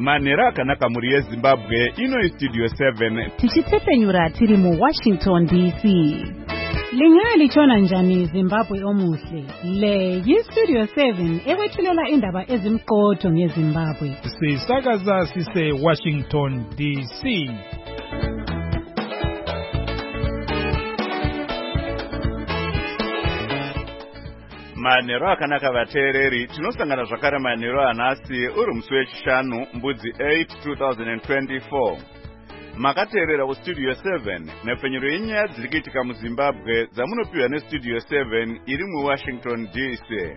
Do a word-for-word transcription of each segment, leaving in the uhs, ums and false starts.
Manera akanaka muri yeZimbabwe ino Studio seven tichitsepenyura tiri mu Washington D C. Lingaya lichona njani Zimbabwe omuhle. Le yi Studio seven ewethulela indaba ezimqotho ngeZimbabwe. Sisakaza sise Washington D C. Manero akanaka vateereri, tinosangana zvakare manero anasi uri musi wechishanu mbudzi eight two thousand twenty-four. Makateerera kuStudio seven nepfenyuro yenyaya dziri kuitika muZimbabwe dzamunopiwa neStudio seven iri muWashington D C.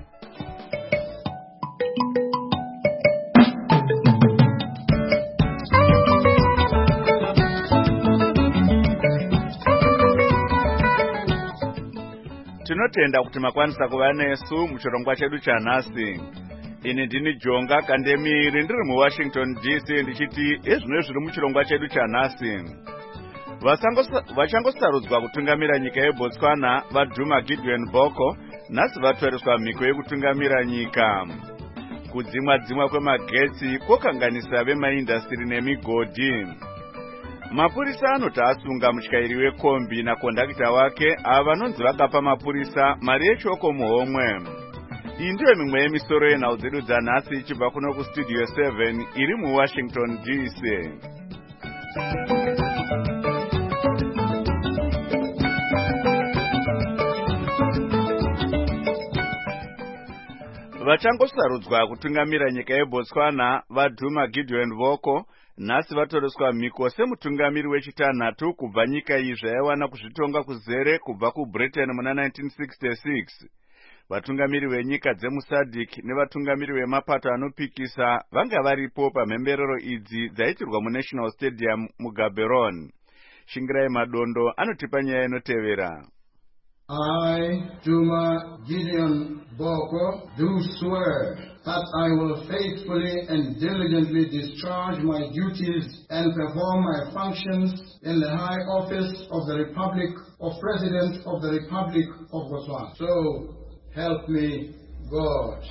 Tinotenda kuti makwanisa kuva nesu muchirongwa chedu chanhasi. Ini ndini Jonga Kandemiri ndiri muWashington D C ndichiti ezvino zviri muchirongwa chedu chanhasi. Vachangosarudzwa kutungamira nyika yeBotswana vaDhuma Gideon Boko nhasi vatwariswa mhiko yekutungamira nyika. Kudzimwa dzimwa kwemagetsi kwokanganisa vemaindastiri nemigodhi. Mapurisa anoti asunga mutyairi wekombi nakondakita wake ava vanonzi vakapa mapurisa mari yechoko muhomwe. Iyi ndiyo mimwe yemisoro yenhau dzedu dzanhasi ichibva kuno kuStudio seven iri muWashington D C. Vachangosarudzwa kutungamira nyika yeBotswana vaDhuma Gideon Boko nhasi vatoreswa mhiko semutungamiri wechitanhatu kubva nyika iyi zvaiwana kuzvitonga kuzere kubva kuBritain muna nineteen sixty-six. Vatungamiri venyika dzemuSADC nevatungamiri vemapato anopikisa vanga varipo pamhemberero idzi dzaitirwa muNational Stadium muGaborone. Shingirai Madondo anotipa nyaya inotevera. I, Dhuma Gideon Boko, do swear that I will faithfully and diligently discharge my duties and perform my functions in the high office of the Republic of President of the Republic of Botswana. So, help me God.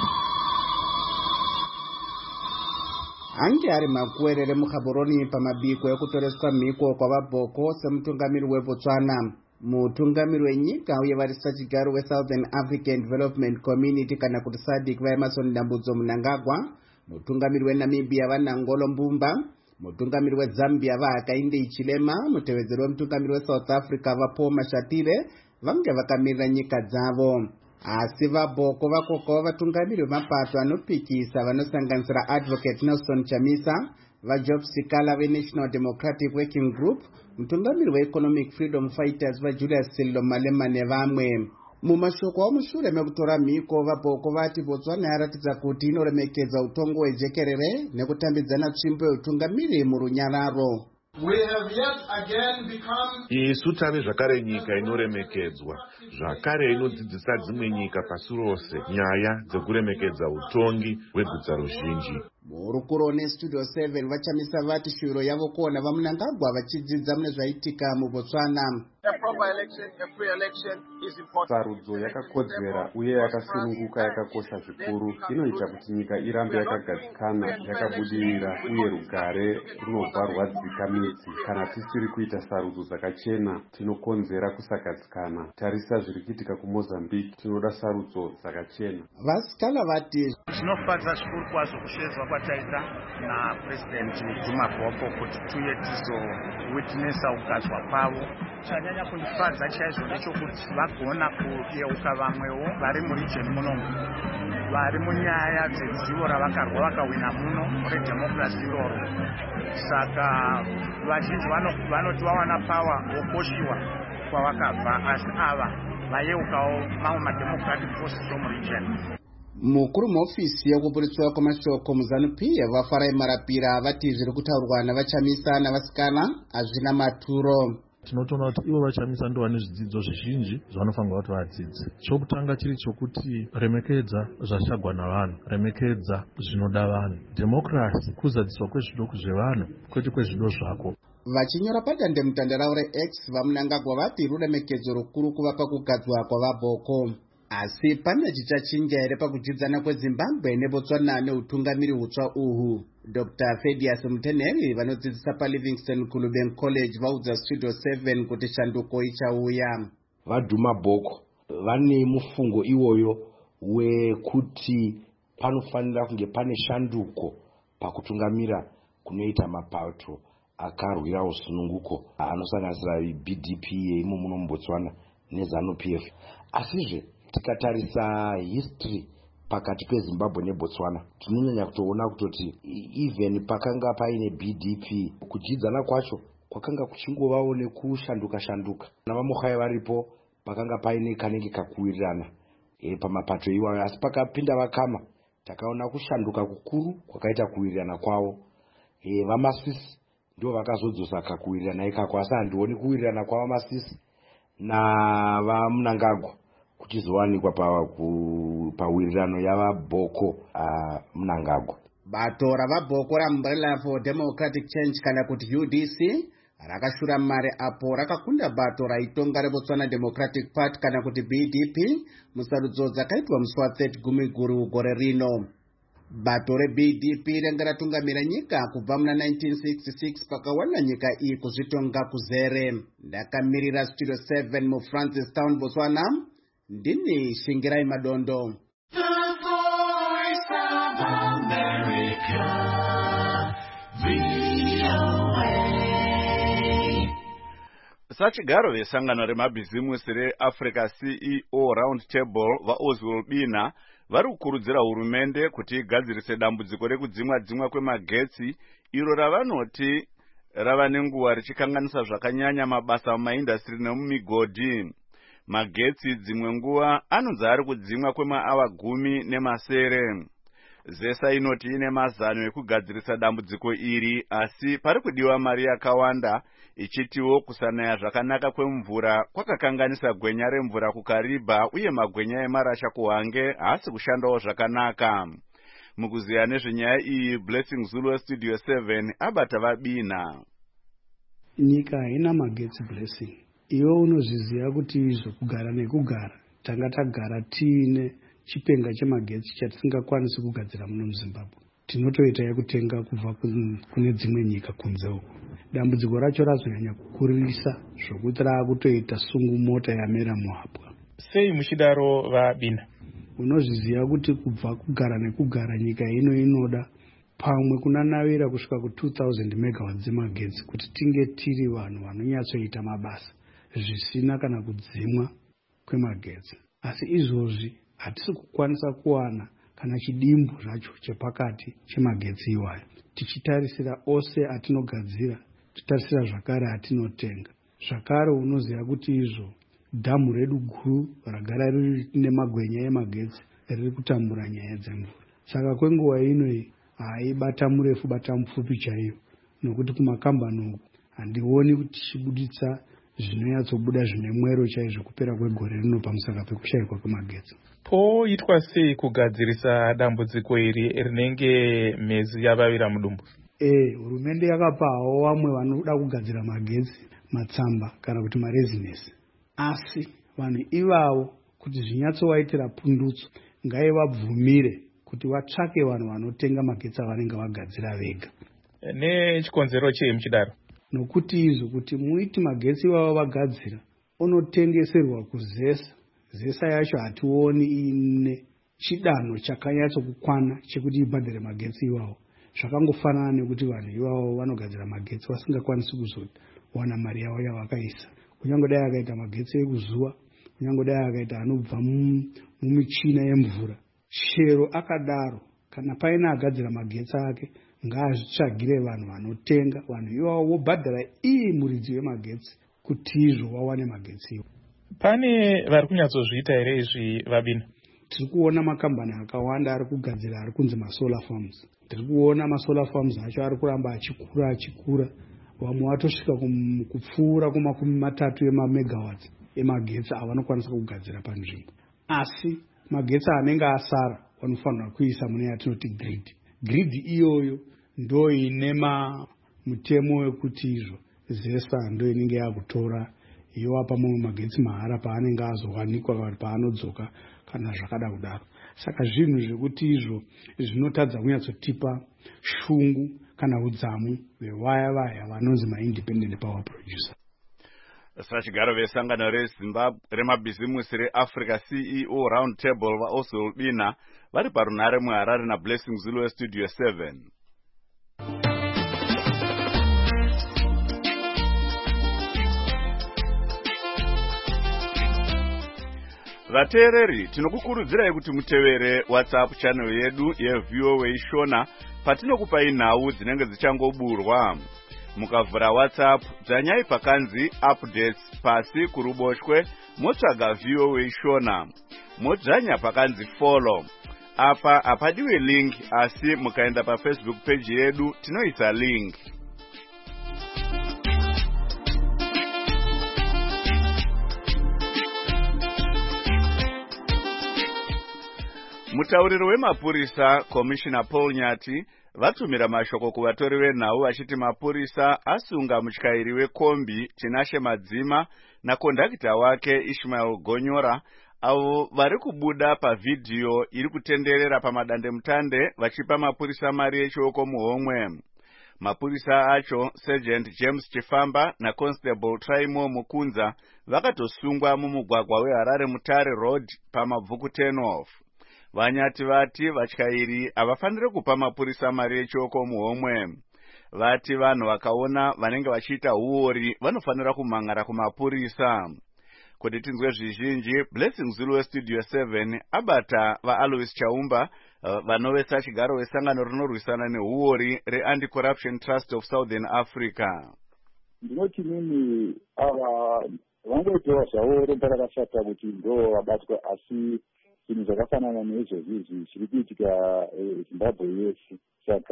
Ange ari makuerere muGaborone pamabiko ekutoreswa mhiko kwavaBoko semutungamiri weBotswana. Mutungamiri wenyika uye varisa chigaro weSouthern African Development Community kana kuti SADC vaEmerson Dambudzo Mnangagwa, mutungamiri weNamibia vaNangolo Mbumba, mutungamiri weZambia vaHakainde Hichilema, mutevedzeri wemutungamiri weSouth Africa vaPaul Mashatile vange vakamirira nyika dzavo. Asi vaBoko vakoko vatungamiri vemapato anopikisa vanosanganisira Advocate Nelson Chamisa, vaJob Sikala veNational Democratic Working Group, mutungamiri weEconomic Freedom Fighters vaJulius Sello Malema nevamwe. Mumashoko amushure mekutora mhiko vaBoko vati Botswana yaratidza kuti inoremekedza utongo hwejekerere nekutambidzana tsvimbo yeutungamiri murunyararo. We have yet again become isu tave zvakare nyika inoremekedzwa zvakare inodzidzisa dzimwe nyika pasi rose nyaya dzekuremekedza utongi hweguta ruzhinji. Murukuro neStudio seven vachamisa vati shuviro yavo kuona vaMnangagwa vachidzidza mune zvaitika muBotswana. A proper election, a free election is important. Sarudzo yakakodzera uye yakasununguka yakakosha zvikuru inoita kuti nyika irambe yakagadzikana, yakabudirira uye rugare runobva rwadzika midzi. Kana tisiri kuita sarudzo dzakachena tinokonzera kusagadzikana. Tarisa zviri kuitika kuMozambique, tinoda sarudzo dzakachena. Vasikala vati zvinofadza zvikuru kwazvo kusvezwa kwataita naPresident Dhuma Boko kuti tuye tizowitnesa kugadzwa kwavo. Chanyanya kundifadza chaizvo ndechokuti vagona kuyeuka vamwewo vari muregion munomu vari munyaya dzedzivo ravakarwa vakawina muno redemocracy iroro. Saka vazhinji vanoti vawana pawa vokoshiwa kwavakabva, asi ava vayeukawo mamwe mademocratic forces omuregion. Mukuru muofisi yekupuritswa kwamashoko muZANU-P F vaFarai Marapira vati zviri kutaurwa navachamisa navasikana hazvina maturo. Tinotoona kuti ivo vachamisa ndo vane zvidzidzo zvizhinji zvanofanirwa kuti vadzidze. Chokutanga chiri chokuti remekedza zvashagwa navanhu, remekedza zvinoda vanhu. Democracy kuzadziswa kwezvido zvevanhu kwete kwezvido zvako. Vachinyora padandemutande ravo reX vaMnangagwa vati ruremekedzo rukuru kuva pakugadzwa kwavaBoko. asi pane chichachinja here pakudzidzana kwezimbabwe nebotswana neutungamiri hutsva uhu? Doctor Fedias Muteneri vanodzidzisa paLivingston Guluben College vaudza Studio seven kuti shanduko ichauya. VaDuma Boko vane mufungo iwoyo wekuti panofanira kunge pane shanduko pakutungamira kunoita mapato akarwira usununguko anosanganisira B D P yeimo muno muBotswana neZANU-P F. Asizve tikatarisa history pakati peZimbabwe neBotswana tinonyanya kutoona kutoti even pakanga paine B D P kudzidzana kwacho kwakanga kuchingovawo nekushanduka shanduka. Navamukhaya varipo pakanga paine kanenge kakuwirirana e pamapato iwayo, asi pakapinda vakama takaona kushanduka kukuru kwakaita kuwirirana kwavo. E vaMasisi ndio vakazodzosa kakuwirirana ikako, asi handioni kuwirirana kwavaMasisi na vaMnangagwa kuchizowanikwa pawirirano yavaBhoko Mnangagwa. Bato ravaBhoko raUmbrella for Democratic Change kana kuti U D C rakashura mare apo rakakunda bato raitonga reBotswana Democratic Party kana kuti B D P musarudzo dzakaitwa musi wa gumi guru gore rino. Bato reB D P renga ratungamira nyika kubva muna nineteen sixty-six pakawana nyika iyi kuzvitonga kuzere. Ndakamirira Studio seven mu Francistown, Botswana. Ndini Shingirai Madondo. The Voice of America, V O A. Sachigaro vesangano remabhizimusi reAfrica C E O Round Table vaOswald Bina vari kukurudzira hurumende kuti igadzirise dambudziko rekudzimwa dzimwa kwemagetsi iro ravanoti rava nenguva richikanganisa zvakanyanya mabasa mumaindastri nemumigodhi. Magetsi dzimwe nguva anonzi ari kudzimwa kwemaawa gumi nemasere. Zesa inoti ine mazano ekugadzirisa dambudziko iri, asi pari kudiwa mari yakawanda, ichitiwo kusanaya zvakanaka kwemvura kwakakanganisa gwenya remvura kuKariba uye magwenya emarasha kuHwange haasi kushandawo zvakanaka. Mukuziya nezvenyaya iyi, Blessing Zulu Studio seven abata vaBina. Nyika haina magetsi Blessing. Iwe unozviziva kuti izvo kugara nekugara tanga tagara tiine chipenga chemagetsi chatisingakwanisi kugadzira muno muZimbabwe. Tinotoita yekutenga kubva kune dzimwe nyika kunze uko. Dambudziko racho razonyanya kukurisa zvokuti raakutoita sungumota yamera muhapwa. Sei muchidaro vaBina? Unozviziva kuti kubva kugara nekugara nyika ino inoda pamwe kunanavira kusvika ku two thousand megawatts dzemagetsi kuti tinge tiri vanhu vanonyatsoita mabasa zvisina kana kudzimwa kwemagetsi. Asi izvozvi hatisi kukwanisa kuwana kana chidimbu zvacho chepakati chemagetsi iwayo. Tichitarisira ose atinogadzira, titarisira zvakare atinotenga. Zvakare unoziva kuti izvo dhamu redu guru ragara riri nemagwenya emagetsi riri kutambura nyaya dzemvura. Saka kwenguva inoyi haibata murefu bata mupfupi chaiyo, nokuti kumakambani uku handioni kuti tichibuditsa zvinonyatsobuda zvine mwero chaizvo kupera kwegore rino pamusaka pekushayikwa kwemagetsi. Poitwa sei kugadzirisa dambudziko iri rinenge mhezi yavavira mudumbu? Eh, hurumende yakapawo vamwe vanoda kugadzira magetsi matsamba kana kuti marezinesi. Asi vanhu ivavo kuti zvinyatsowaitira pundutso ngaivabvumire kuti vatsvake vanhu vanotenga magetsi avanenge vagadzira vega. Nechikonzero chei muchidaro? Nokuti izvo kuti muiti magetsi ivavo vagadzira onotengeserwa kuzesa. Zesa yacho hationi ine chidanho chakanyatsokukwana chekuti ibhadhare magetsi ivavo. Zvakangofanana nekuti vanhu ivavo vanogadzira magetsi vasingakwanisi kuzowana mari yavo yavakaisa. Kunyangodai akaita magetsi ekuzuva, kunyangodai akaita anobva mumichina yemvura. Chero akadaro kana paina agadzira magetsi ake ngaazvitsvagire vanhu vanotenga, vanhu ivavo vobhadhara iyi muridzi wemagetsi kuti izvo wawane magetsi iwo. Pane vari kunyatsozviita here izvi vaBina? Tiri kuona makambani akawanda ari kugadzira ari kunzi masolar farms. Tiri kuona masolar farms acho ari kuramba achikura achikura. Vamwe watosvika kupfuura kumakumi matatu emamegawatts emagetsi avanokwanisa kugadzira panzvimbo. Asi magetsi anenge asara vanofanira kuisa mune yatinoti grid. Grid iyoyo ndo ine mutemo wekuti izvo zesa ndo inenge yakutora yowapa mumwe magetsi mahara paanenge azowanikwa kana paanodzoka kana zvakada kudaro. Saka zvinhu zvekuti izvo zvinotadza kunyatsotipa shungu kana udzamu hwevaya vaya vanonzi ma-independent power producer. Sachigaro vesangano reZimbabwe remabhizimusi reAfrica C E O round table vaOswald Bina vari parunare muHarare naBlessing Zulu weStudio seven. Vateereri, tinokukurudzirai kuti mutevere WhatsApp channel yedu yeV O A Shona patinokupai nhau dzinenge dzichangoburwa. Mukavhura WhatsApp dzanyai pakanzi updates pasi kuruboshwe motsvaga V O A Shona. Modzanya pakanzi follow. Apa apadiwe link asi mukaenda pa Facebook page yedu tinoisa link. Mutauriro wemapurisa Commissioner Paul Nyati vatumira mashoko kuvatori venhau vachiti mapurisa asunga mutyairi wekombi Tinashe Madzima nakondakita wake Ishmael Gonyora avo vari kubuda pavhidhiyo iri kutenderera pamadandemutande vachipa mapurisa mari yechioko muhomwe. Mapurisa acho Sergeant James Chifamba naConstable Traimo Mukunza vakatosungwa mumugwagwa weHarare Mutare Road pamabvuku ten off. Vanyati vati vatyairi havafanire kupa mapurisa mari yechioko muhomwe. Vati vanhu vakaona vanenge vachiita uori vanofanira kumhangara kumapurisa. Kuti tinzwe zvizhinji, Blessing Zulu weStudio seven abata vaAlois Chaumba vanovesa chigaro wesangano rinorwisana neuori reAnti-Corruption Trust of Southern Africa. Ndinoti mimi ava vangoitawo zvavo ropa rakashata kuti ndo vabatwa, asi zvinhu zvakafanana neizvozvi zviri kuitika Zimbabwe yese. Saka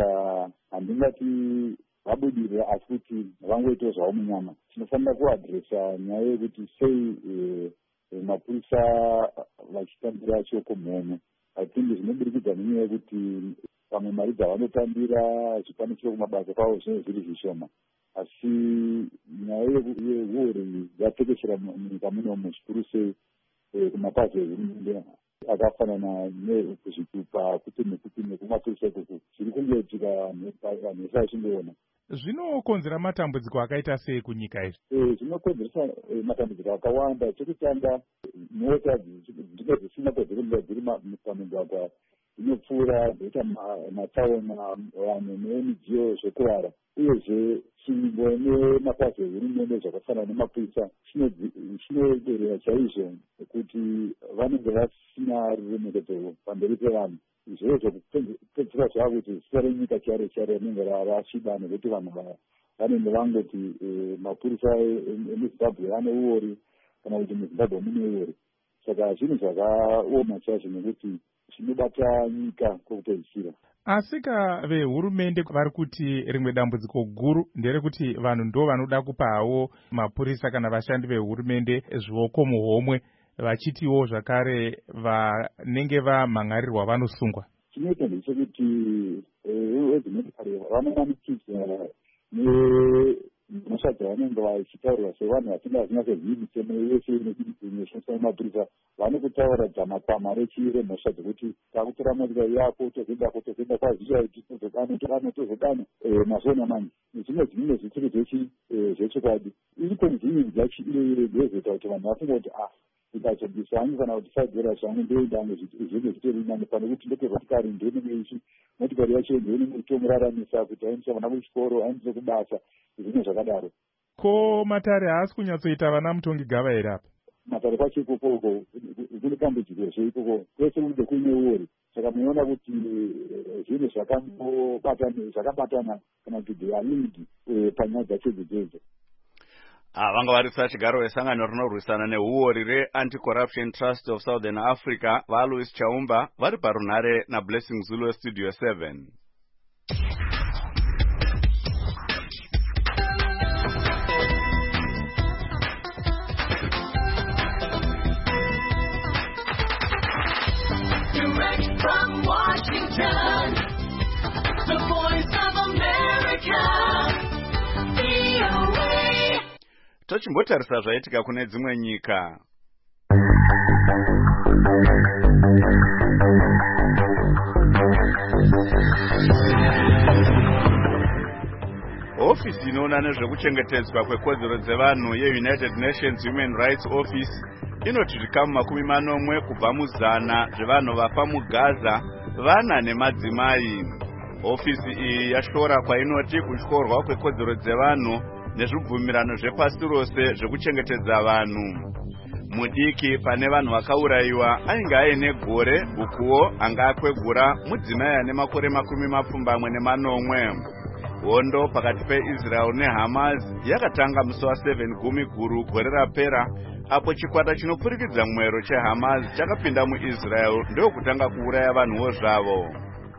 handingati vabudirira, asi kuti vangoitawo zvavo munyama. Tinofanira kuadhiresa nyaya yekuti sei mapurisa vachitambira chioko muhomwe. I think zvinobudikidza nenyaya yekuti pamwe mari dzavanotambira zvikwanisiro kumabasa kwavo zvinenge zviri zvishoma. Asi nyaya yeuori yatekeshera munyika munomu zvikuru sei kumapazi ehurumende akafanana nekuzvitupa kuti nekuti nekumapurisa ikuku zviri kungoitika nesa achingoona. Zvinokonzera matambudziko akaita sei kunyika izvi? Zvinokonzeresa matambudziko akawanda. Chekutanga, mota dzinenge dzisina kwadzinoenda dziri pamigwagwa dzinopfuura dzoita matsaona, vanhu nemidziyo zvekurara. Uyezve chingo nemapazi ehurumende zvakafanana nemapurisa chinoderera chaizvo kuti vanenge vasina ruremekedzo pamberi pevanhu. Izvo zvokupedzisira zvava kuti zita renyika chare chare rinenge rasviba nekuti vanhu vanenge vangoti mapurisa emuZimbabwe ane uori kana kuti muZimbabwe mune uori. Saka zvinhu zvakaoma chaizvo nekuti zvinobata nyika kwokupedzisira. Asika vehurumende vari kuti rimwe dambudziko guru nderekuti vanhu ndo vanoda kupa havo mapurisa kana vashandi vehurumende zvioko muhomwe, vachitiwo zvakare vanenge vamhangarirwa vanosungwa. Chinoita ndechekuti vezimotokari vanomanikidza nemashadzo vanenge vachitaurwa sevanhu vasinga vasingazivi mitemo yese inoshandiswa mapurisa. Vanokutaura dzamakwama rechire mhosva dzekuti takutora motikari yako tozoendako tozoenda kwazvichaiti tozodano tozodano mazona mani. Zvimwe zvimwe zvitsiri zvechokwadi. Inconvenience yachizoita kuti vanhu vafunga kuti ah ndikazobvisa hangu kana kuti saidhora zvangu ndoendange zvinenge zvitori nani pane kuti ndoke motikari ndonenge ichi motikari yacho ndonenge itomuraramisa kuti aendesa vana kuchikoro aendese kubasa zvimwe zvakadaro. Ko Matare haasi kunyatsoita vana mutongi gava here apa? Matare kwacho ikoko uko kune dambudziko zveikoko kwese kunenge kuine uori. Saka munoona kuti zvinhu zvakabatana kana kuti they are linked panyaya dzacho idzodzo. Vanga varisa chigaro wesangano rinorwisana neuori reAnti-Corruption Trust of Southern Africa vaAlois Chaumba vari parunare naBlessing Zulu weStudio seven. Direct from Washington, the voice of America, V O A. tochimbotarisa zvaitika kune dzimwe nyika. Ofisi inoona nezvekuchengetedzwa kwekodzero dzevanhu yeUnited Nations Human Rights Office inoti zvikamu makumi manomwe kubva muzana zvevanhu vafa muGaza vana nemadzimai. Ofisi iyi yashora kwainoti kutyorwa kwekodzero dzevanhu nezvibvumirano zvepasi rose zvekuchengetedza vanhu. Mudiki pane vanhu vakaurayiwa ainge aine gore ukuwo anga akwegura mudzimai ane makore makumi mapfumbamwe nemanomwe. Hondo pakati peIsrael neHamas yakatanga musi wa7 gumi guru gore rapera, apo chikwata chinopfurikidza mwero cheHamas chakapinda muIsrael ndokutanga kuuraya vanhuwo zvavo.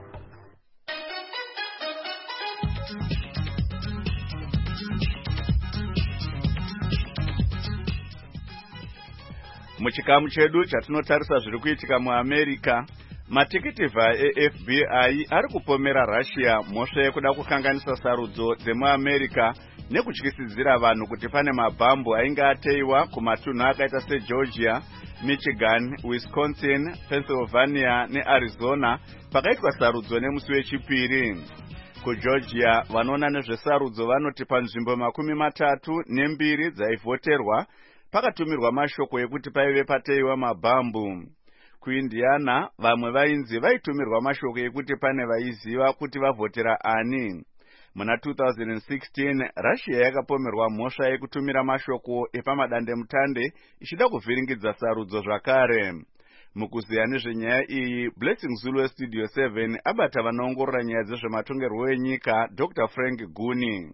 Muchikamu chedu chatinotarisa zviri kuitika muAmerica, matikitiva eF B I ari kupomera Russia mhosva yekuda kukanganisa sarudzo dzemuAmerica nekutyisidzira vanhu kuti pane mabhambu ainge ateiwa kumatunhu akaita seGeorgia, Michigan, Wisconsin, Pennsylvania neArizona pakaitwa sarudzo nemusi wechipiri. KuGeorgia vanoona nezvesarudzo vanoti panzvimbo makumi matatu nembiri dzaivhoterwa pakatumirwa mashoko ekuti paive pateiwa mabhambu. KuIndiana vamwe vainzi vaitumirwa mashoko ekuti pane vaiziva kuti vavhotera ani. Muna two thousand sixteen Russia yakapomerwa mhosva yekutumira mashoko epamadandemutande ichida kuvhiringidza sarudzo zvakare. Mukuziya nezvenyaya iyi, Blessing Zulu Studio seven abata vanoongorora nyaya dzezvematongerwo enyika Doctor Frank Guni.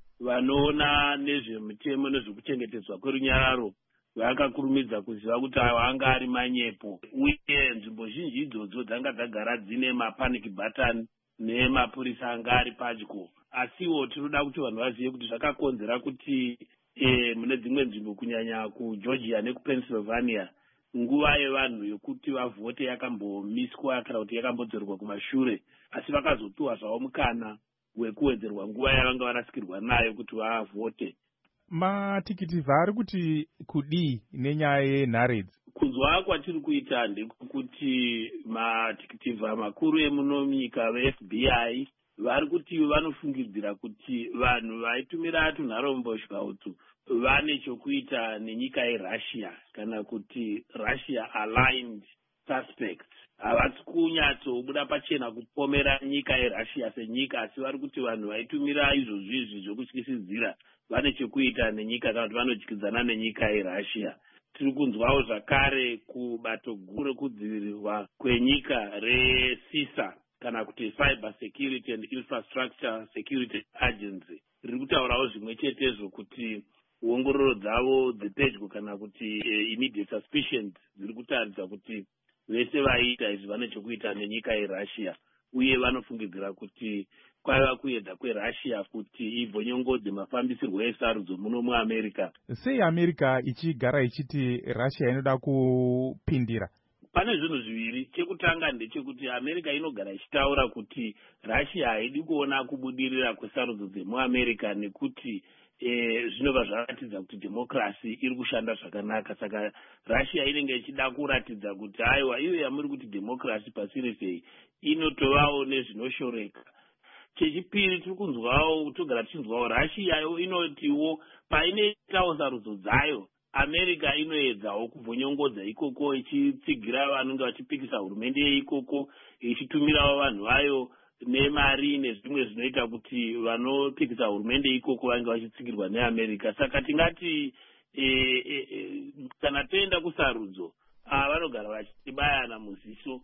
Vanoona nezvemitemo nezvekuchengetedzwa kwerunyararo vakakurumidza kuziva kuti ayo anga ari manyepo, uye nzvimbo zhinji idzodzo dzanga dzagara dzine mapanic button nemapurisa anga ari padyo. Asiwo tinoda kuti vanhu vazive kuti zvakakonzera kuti e, mune dzimwe nzvimbo kunyanya kuGeorgia nekuPennsylvania nguva yevanhu yokuti vavhote yakambomiswa kana kuti yakambodzorwa kumashure, asi vakazopiwa zvavo mukana wekuwedzerwa nguva yavanga varasikirwa nayo kuti vavhote. Matikitiva ari kuti kudii nenyaya yenharedzi? Kunzwa kwatiri kuita ndekuti matikitivha makuru emunyika veF B I vari kuti vanofungidzira kuti vanhu vaitumira tunharomboshwa utu vane chokuita nenyika yeRussia kana kuti Russia aligned suspects. Havasi kunyatsobuda pachena kupomera nyika yeRussia senyika, asi vari kuti vanhu vaitumira izvozvi izvi zvokutyisidzira vane chekuita nenyika kana kuti vanodyidzana nenyika yeRussia. Tiri kunzwawo zvakare kubato guru rekudzivirirwa kwenyika reSISA kana kuti Cyber Security and Infrastructure Security Agency riri kutaurawo zvimwe chetezvo kuti ongororo dzavo dzepedyo kana kuti uh, immediate suspicions dziri kutaridza kuti vese vaita izvi vane chokuita nenyika yeRussia, uye vanofungidzira kuti kwaiva kuedza kweRussia kuti ibvonyongodze mafambisirwo esarudzo muno muAmerica. Sei America ichigara ichiti Russia inoda kupindira? Pane zvinhu zviviri. Chekutanga ndechekuti America inogara ichitaura kuti Russia haidi kuona kubudirira kwesarudzo dzemuAmerica nekuti e, zvinobva zvaratidza kuti democracy iri kushanda zvakanaka. Saka Russia inenge ichida kuratidza kuti aiwa iyo yamuri kuti democracy pasi resei inotovawo nezvinoshoreka. Chechipiri tiri kunzwawo togara tichinzwawo Russia inotiwo painoitawo sarudzo dzayo America inoedzawo kubvonyongodza ikoko ichitsigira vanenge vachipikisa hurumende yeikoko ichitumirawo vanhu vayo nemari nezvimwe zvinoita kuti vanopikisa hurumende ikoko vange vachitsigirwa neAmerica. Saka tingati e, e, e, kana toenda kusarudzo vanogara vachibayana muziso.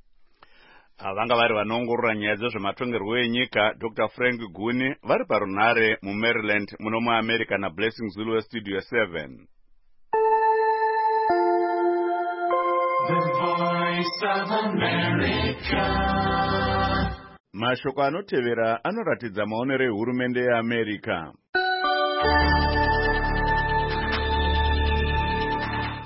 Vanga vari vanoongorora nyaya dzezvematongerwo enyika Doctor Frank Guni vari parunhare muMaryland muno muAmerica naBlessing Zulu Studio seven. The Voice of America. Mashoko anotevera anoratidza maonero ehurumende yeAmerica.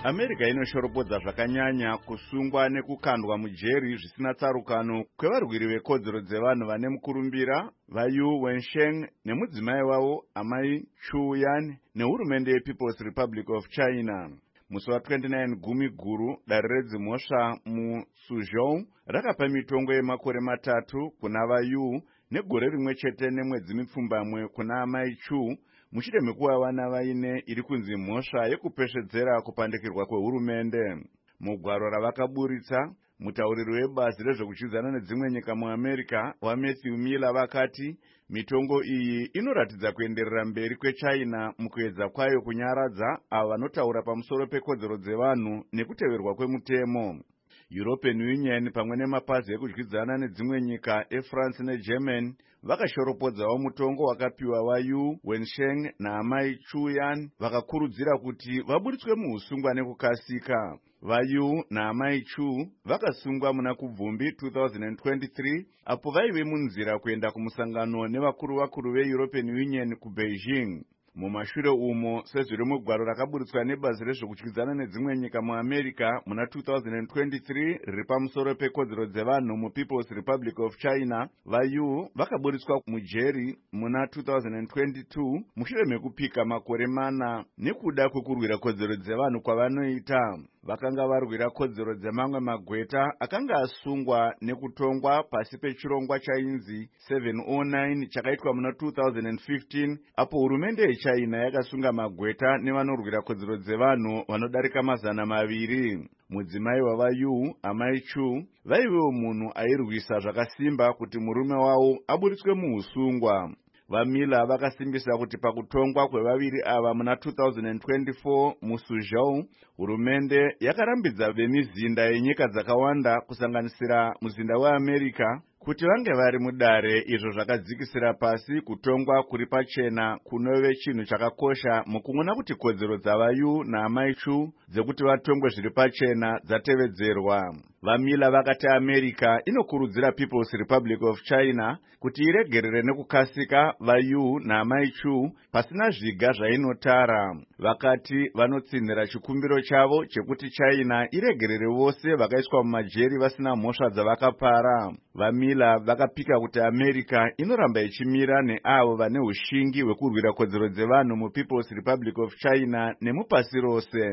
America inoshoropodza zvakanyanya kusungwa nekukandwa mujeri zvisina tsarukano kwevarwiri vekodzero dzevanhu vane mukurumbira vayu Wensheng nemudzimai wavo amai Chu Yan nehurumende yePeople's Republic of China. Musi wa29 gumi guru dare redzimhosva muSuzhou rakapa mitongo yemakore matatu kuna vayu negore rimwe chete nemwedzi mipfumbamwe kuna amai Chu mushure mekuva vana vaine iri kunzi mhosva yekupeshedzera kupandikirwa kwehurumende. Mugwaro ravakaburitsa mutauriri webazi rezvekuchidzana nedzimwe nyika muAmerica waMatthew Miller vakati mitongo iyi inoratidza kuenderera mberi kweChina mukuedza kwayo kunyaradza avo vanotaura pamusoro pekodzero dzevanhu nekuteverwa kwemutemo. European Union pamwe nemapazi ekudyidzana nedzimwe nyika eFrance neGermany vakashoropodzawo mutongo wakapiwa vayu Wensheng naamai Chu Yan vakakurudzira kuti vaburitswe muusungwa nekukasika. Vayu naamai Chu vakasungwa muna kubvumbi two thousand twenty-three apo vaive munzira kuenda kumusangano nevakuru vakuru veEuropean Union kuBeijing. Mumashure umo sezviri mugwaro rakaburitswa nebazi rezvekudyidzana nedzimwe nyika muAmerica muna two thousand twenty-three riri pamusoro pekodzero dzevanhu muPeople's Republic of China, vayu vakaburitswa mujeri muna two thousand twenty-two mushure mekupika makore mana nekuda kwekurwira kodzero dzevanhu kwavanoita. Vakanga varwira kodzero dzemamwe magweta akanga asungwa nekutongwa pasi pechirongwa chainzi seven oh nine chakaitwa muna two thousand fifteen apo hurumende yeChina yakasunga magweta nevanorwira kodzero dzevanhu vanodarika mazana maviri. Mudzimai wavayu amai Chu vaivewo munhu airwisa zvakasimba kuti murume wavo aburitswe muusungwa. VaMiller vakasimbisa kuti pakutongwa kwevaviri ava muna two thousand twenty-four muSuzhou hurumende yakarambidza vemizinda yenyika dzakawanda kusanganisira muzinda weAmerica kuti vange vari mudare, izvo zvakadzikisira pasi kutongwa kuri pachena kunove chinhu chakakosha mukuona kuti kodzero dzavayu naamai Chu dzekuti vatongwe zviri pachena dzatevedzerwa. VaMiller vakati America inokurudzira People's Republic of China kuti iregerere nekukasika vayu naamai Chu pasina zviga zvainotara. Vakati vanotsinhira chikumbiro chavo chekuti China iregerere vose vakaiswa mumajeri vasina mhosva dzavakapara. VaMiller vakapika kuti America inoramba ichimira neavo vane ushingi hwekurwira kodzero dzevanhu muPeople's Republic of China nemupasi rose.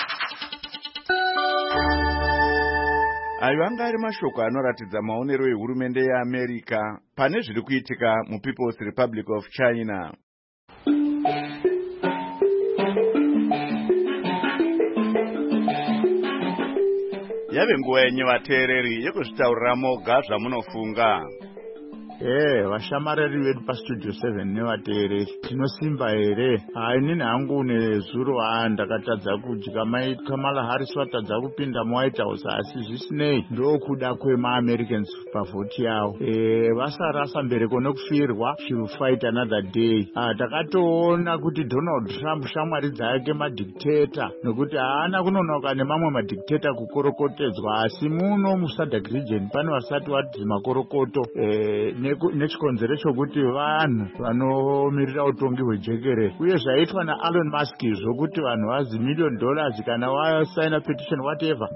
Ayo anga ari mashoko anoratidza maonero ehurumende yeAmerica pane zviri kuitika muPeople's Republic of China. Yave nguva yenyu vateereri yekuzvitaurira moga zvamunofunga. Eh, vashamarari vedu pastudio seven nevateereri tinosimba here? Hai, nini hangu nezuro aa ndakatadza kudya mai Kamala Harris watadza kupinda muWhite House, asi zvisinei ndokuda kwema-Americans pavhoti yavo. Eh, vasarasa mbereko nekufirwa, she will fight another day. Ah, takatoona kuti Donald Trump shamwari dzake madictator, nokuti haana kunonoka nemamwe madictator kukorokotedzwa, asi muno muSadak region pane vasati wadzi makorokoto eh, nechikonzero chokuti vanhu vanomirira utongi hwejekerere, uye zvaitwa naElon Musk zvokuti vanhu vazi million dollars kana wasaina petition whatever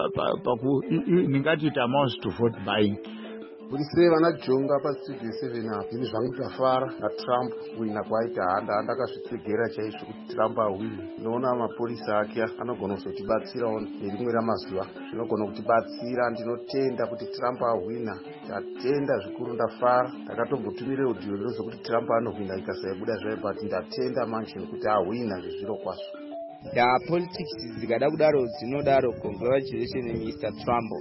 ningati it amounts to vote buying. Kurise vana jonga pastudio seven apa ini zvangu ndafara naTrump kuwina kwaita handa ndakazvitsegera chaizvo kuti Trump awini. Ndinoona mapurisa ake anogona kuzotibatsirawo nerimwe ramazuva, zvinogona kutibatsira. Ndinotenda kuti Trump awina, ndatenda zvikuru, ndafara. Ndakatombotumira audio rinozokuti Trump anohwina ikasaibuda zvayo, but ndatenda manje kuti awina zvezviro kwazvo. Ya politics dzikada kudaro dzinodaro congratulations Mister Trump.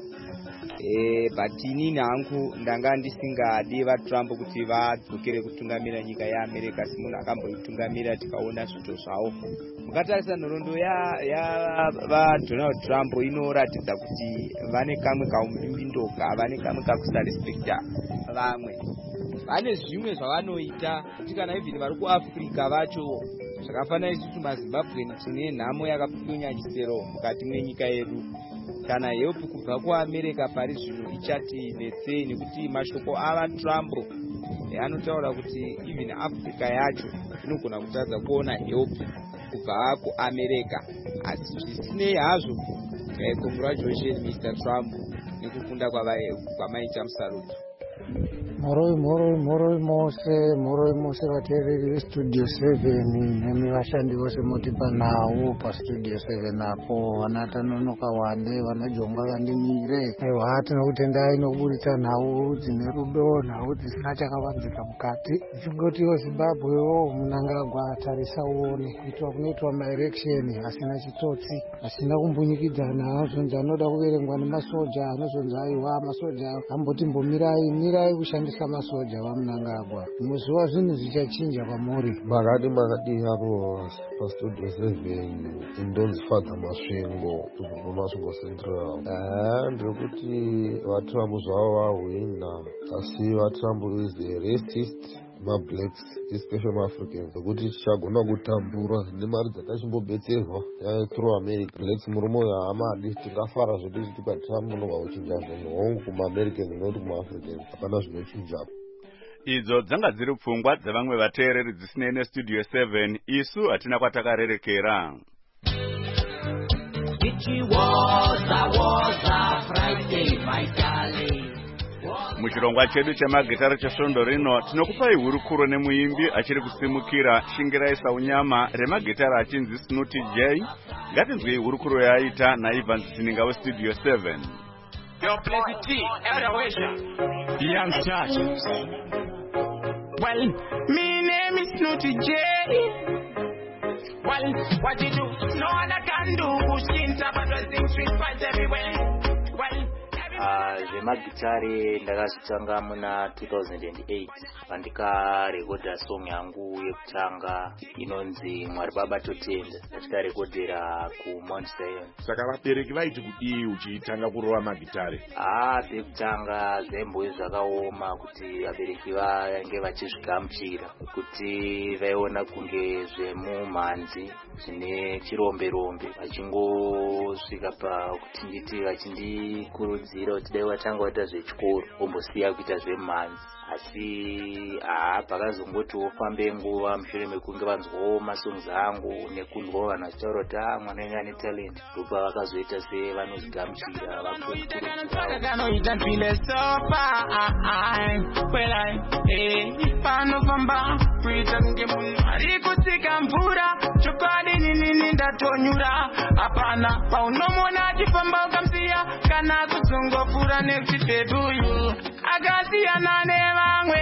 Eh, but inini hangu ndanga ndisingadi vaTrump kuti vadzokere kutungamira nyika yeAmerica simunhu akamboitungamira tikaona zvito zvavo. Mukatarisa nhoroondo ya ya vaDonald Trump inoratidza kuti vane kamwe kaumbimbindoka, vane kamwe kakusarespekta vamwe. Vane zvimwe zvavanoita kuti kana even vari kuAfrica vacho zvakafanana isusu maZimbabwean tine nhamo yakapfunya chisero mukati mwenyika yedu. Kana help kubva kuAmerica pari zvino ichati netsei, nekuti mashoko ava Trump anotaura kuti even Africa yacho inogona kutadza kuona help kubva kuAmerica. asi zvisinei hazvo congratulations Mister Trump nekukunda kwamaita musarudzo. Moroi moroi moroi mose moroi mose vateereri vestudio seven nemi vashandi vose motipa nawo pastudio seven apo vanatanonoka wande vanajonga vandimire aiwa tinokutendai nokuburitsa nhau dzine rudo, nhau dzisina chakavanzika mukati tichingotiwo Zimbabwewo Mnangagwa tarisa uone kuitwa kunoitwa maelection asina chitsotsi asina kumbunyikidzana azvonzi anoda kuverengwa nemasoja anozonzi aiwa masoja amboti mbomirai mirai kushandisa masoja vaMnangagwa muzuva zvinhu zvichachinja kwamuri. makadi makadi hapo pastudio seven indonzi Father Masvingo kubva Masvingo Central. Ah, ndikuti vaTrump zvavo vahwina asi vaTrump is the racist mablacks especially maAfricans kuti tichagona kutambura nemari dzakachimbobetserwa through America. Blacks murume uyo haamadi tingafara zvedu chiti paTrump unobva kuchinja zvinhu hongu kumaAmericans noti kumaAfricans hapana zvinochinjapo. Idzo dzanga dziri pfungwa dzavamwe vateereri dzisinei nestudio seven. Isu hatina kwatakarerekera. Muchirongwa chedu chemagitare chesvondo rino tinokupai hurukuro nemuimbi achiri kusimukira Shingirai Saunyama remagitare achinzi Snooty J. Ngatinzwei hurukuro yaita naIvan Zininga westudio seven. Yo, Plenty T, Elder Weisha, Young Touch. Well, me name is Snooty J. Well, what you do, no one can do. Skin top and dressing street fights everywhere. Well, zvemagitare ndakazvitanga muna two thousand eight pandikarekodha song yangu yekutanga inonzi Mwari Baba Totenda. Ndakarekodhera ku Mount Zion. Saka vabereki vaiti kudii uchitanga kurova magitare? Ah, pekutanga zvaimbowe zvakaoma kuti vabereki vange vachizvigamuchira kuti vaiona kunge zvemumhanzi zvine chirombe-rombe vachingosvika pakuti nditi vachindikurudzira kuti dai watanga waita zvechikoro ombosiya kuita zvemhanzi. Asi ah pakazongoti wofambe nguva mushure mekunge vanzwawo masongs angu nekundwawo vanhu vachitaura kuti ah mwana wenyu ane talent ndopa vakazoita sevanozvigamuchira panofamba kuita kunge munhu ari kutsika mvura chokwadi ninini ndatonyura hapana paunomona achifamba ukamsiya kana kudzongopfuura nekuchitebuyu akasiyana nevamwe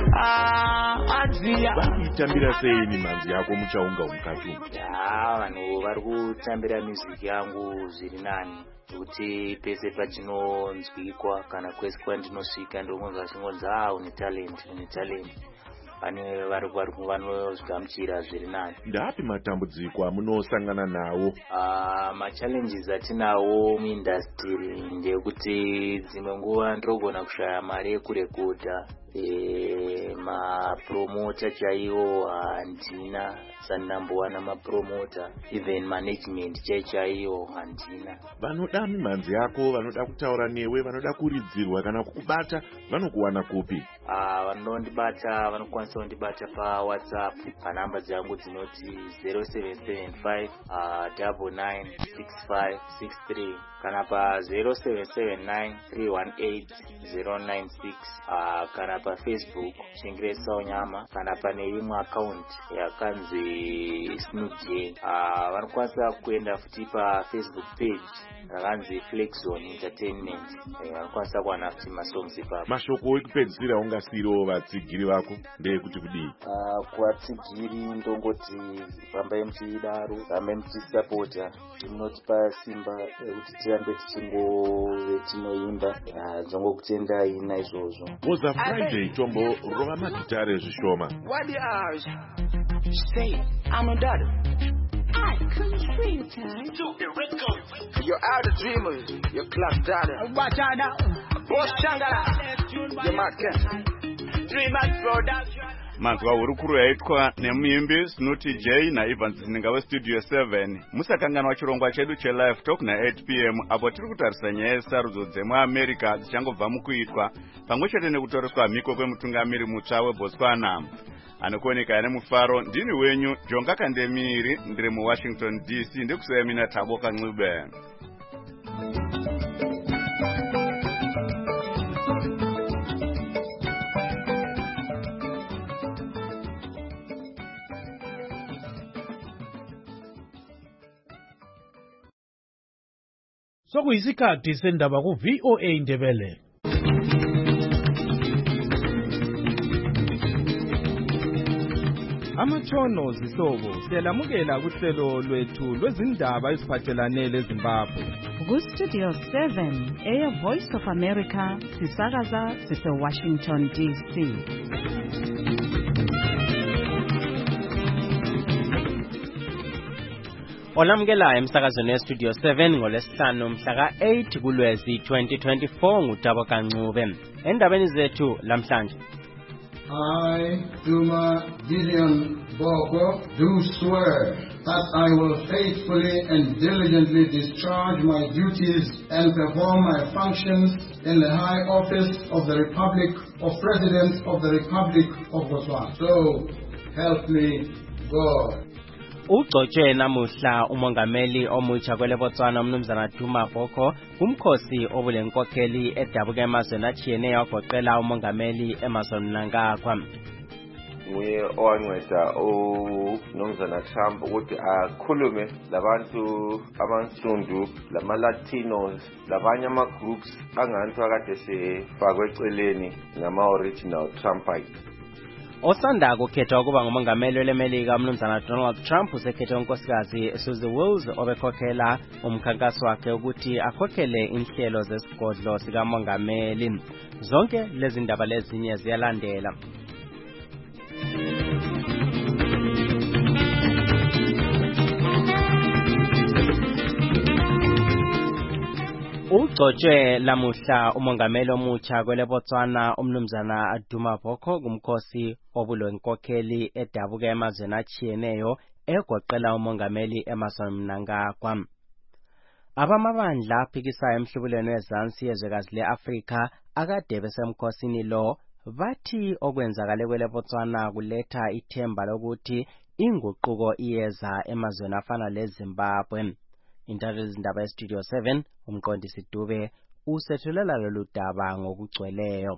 adziya. Vakutambira sei mimhanzi yako muchaunga umukati umu? Ya, vanhu vari kutambira muziki yangu zviri nani kuti pese patinonzwikwa kana kwese kwandinosvika ndokunzwa chingonzi ah une talent une talent. Pane vari vanozvigamuchira zviri nani. Ndapi matambudziko amunosangana nawo? Ah, machallenges atinawo muindustry ndekuti dzimwe nguva ndinogona kushaya mari yekurekodha. E, mapromota chaiwo handina sandambowana mapromota even management chaichaiwo handina. Vanoda mimhanzi yako, vanoda kutaura newe, vanoda kuridzirwa kana kukubata vanokuwana kupi? Ah, vanondibata vanokwanisa kundibata pa WhatsApp panhamba dzangu dzinoti zero seven seven five nine nine six five six three kana pa zero seven seven nine three one eight zero nine six uh, kana pa Facebook Shingirai Saunyama kana pane imwe account yakanzi Snooty. Ah, uh, vanokwanisa kuenda futi pa Facebook page yakanzi Flexzone Entertainment. Eh, vanokwanisa kuwana futi masongs ipapo. Mashoko ekupedzisira ungasiro vatsigiri vako ndeyekuti kudii? Ah, uh, kuvatsigiri ndongoti rambai muchidaro, rambai muchisapota, munotipa simba kuti tirambe tichingove tinoimba. Ah, dzongokutenda ina izvozvo. Woza Friday tombo rova magitare zvishoma. What the hours? Say, I'm a daughter. I couldn't stream time. You're out of dreamers. You're class daughter. Watch out now. Boss Changala. You're my cat. Dreamers production. Manzwa hurukuru yaitwa nemuimbi Snooty J naIvan Zininga weStudio seven. Musakanganwa chirongwa chedu chelive talk na eight p m apo tiri kutarisa nyaya yesarudzo dzemuAmerica dzichangobva mukuitwa pamwechete nekutoreswa mhiko kwemutungamiri mutsva weBotswana. Anokuoneka ane mufaro ndini wenyu Jonga Kandemiri ndiri muWashington D C ndikuseya mina Thabo Kancube. Sokuyisikhathi sendaba ku V O A Indebele. Amatshono zihlobo siyalamukela kuhlelo lwethu lwezindaba eziphathelane leZimbabwe. Ku Studio seven, Air Voice of America, sisakaza sise Washington D C. Olamukela emsakazweni weStudio seven ngolesihlanu mhla ka eight kuLwezi twenty twenty-four nguThabo Kancube. Endabeni zethu lamhlanje. I, Duma Gideon Boko, do swear that I will faithfully and diligently discharge my duties and perform my functions in the high office of the Republic of President of the Republic of Botswana. So, help me God. Ugcotshwe namuhla umongameli omutsha kwele Botswana umnumzana Duma Boko kumkhosi obulenkokheli edabuka emazweni atshiyeneyo agoqela umongameli Emmerson Mnangagwa. Nguye owanceda uMnumzana Trump ukuthi akhulume labantu abansundu lama-Latinos labanye ama-groups angantu akade sefakwe eceleni ngama-original Trumpite. Osanda kukhethwa ukuba ngumongameli welemelika umnumzana Donald Trump usekhethe unkosikazi Susie Wills obekhokhela umkhankaso wakhe ukuthi akhokhele inhlelo zesigodlo sikamongameli. Zonke lezi ndaba lezinye ziyalandela. Ugcotshwe lamuhla umongameli omutsha kwele Botswana umnumzana Duma Boko kumkhosi obulwenkokheli edabuka emazweni atshiyeneyo egoqela umongameli Emmerson Mnangagwa. Abamabandla aphikisayo emhlubulweni wezansi yezwekazi le-Afrika akade besemkhosini lo bathi okwenzakale kwele Botswana kuletha ithemba lokuthi inguquko iyeza emazweni afana leZimbabwe. Intando zindaba yeStudio seven umqondisi Dube usethulela lolu daba ngokugcweleyo.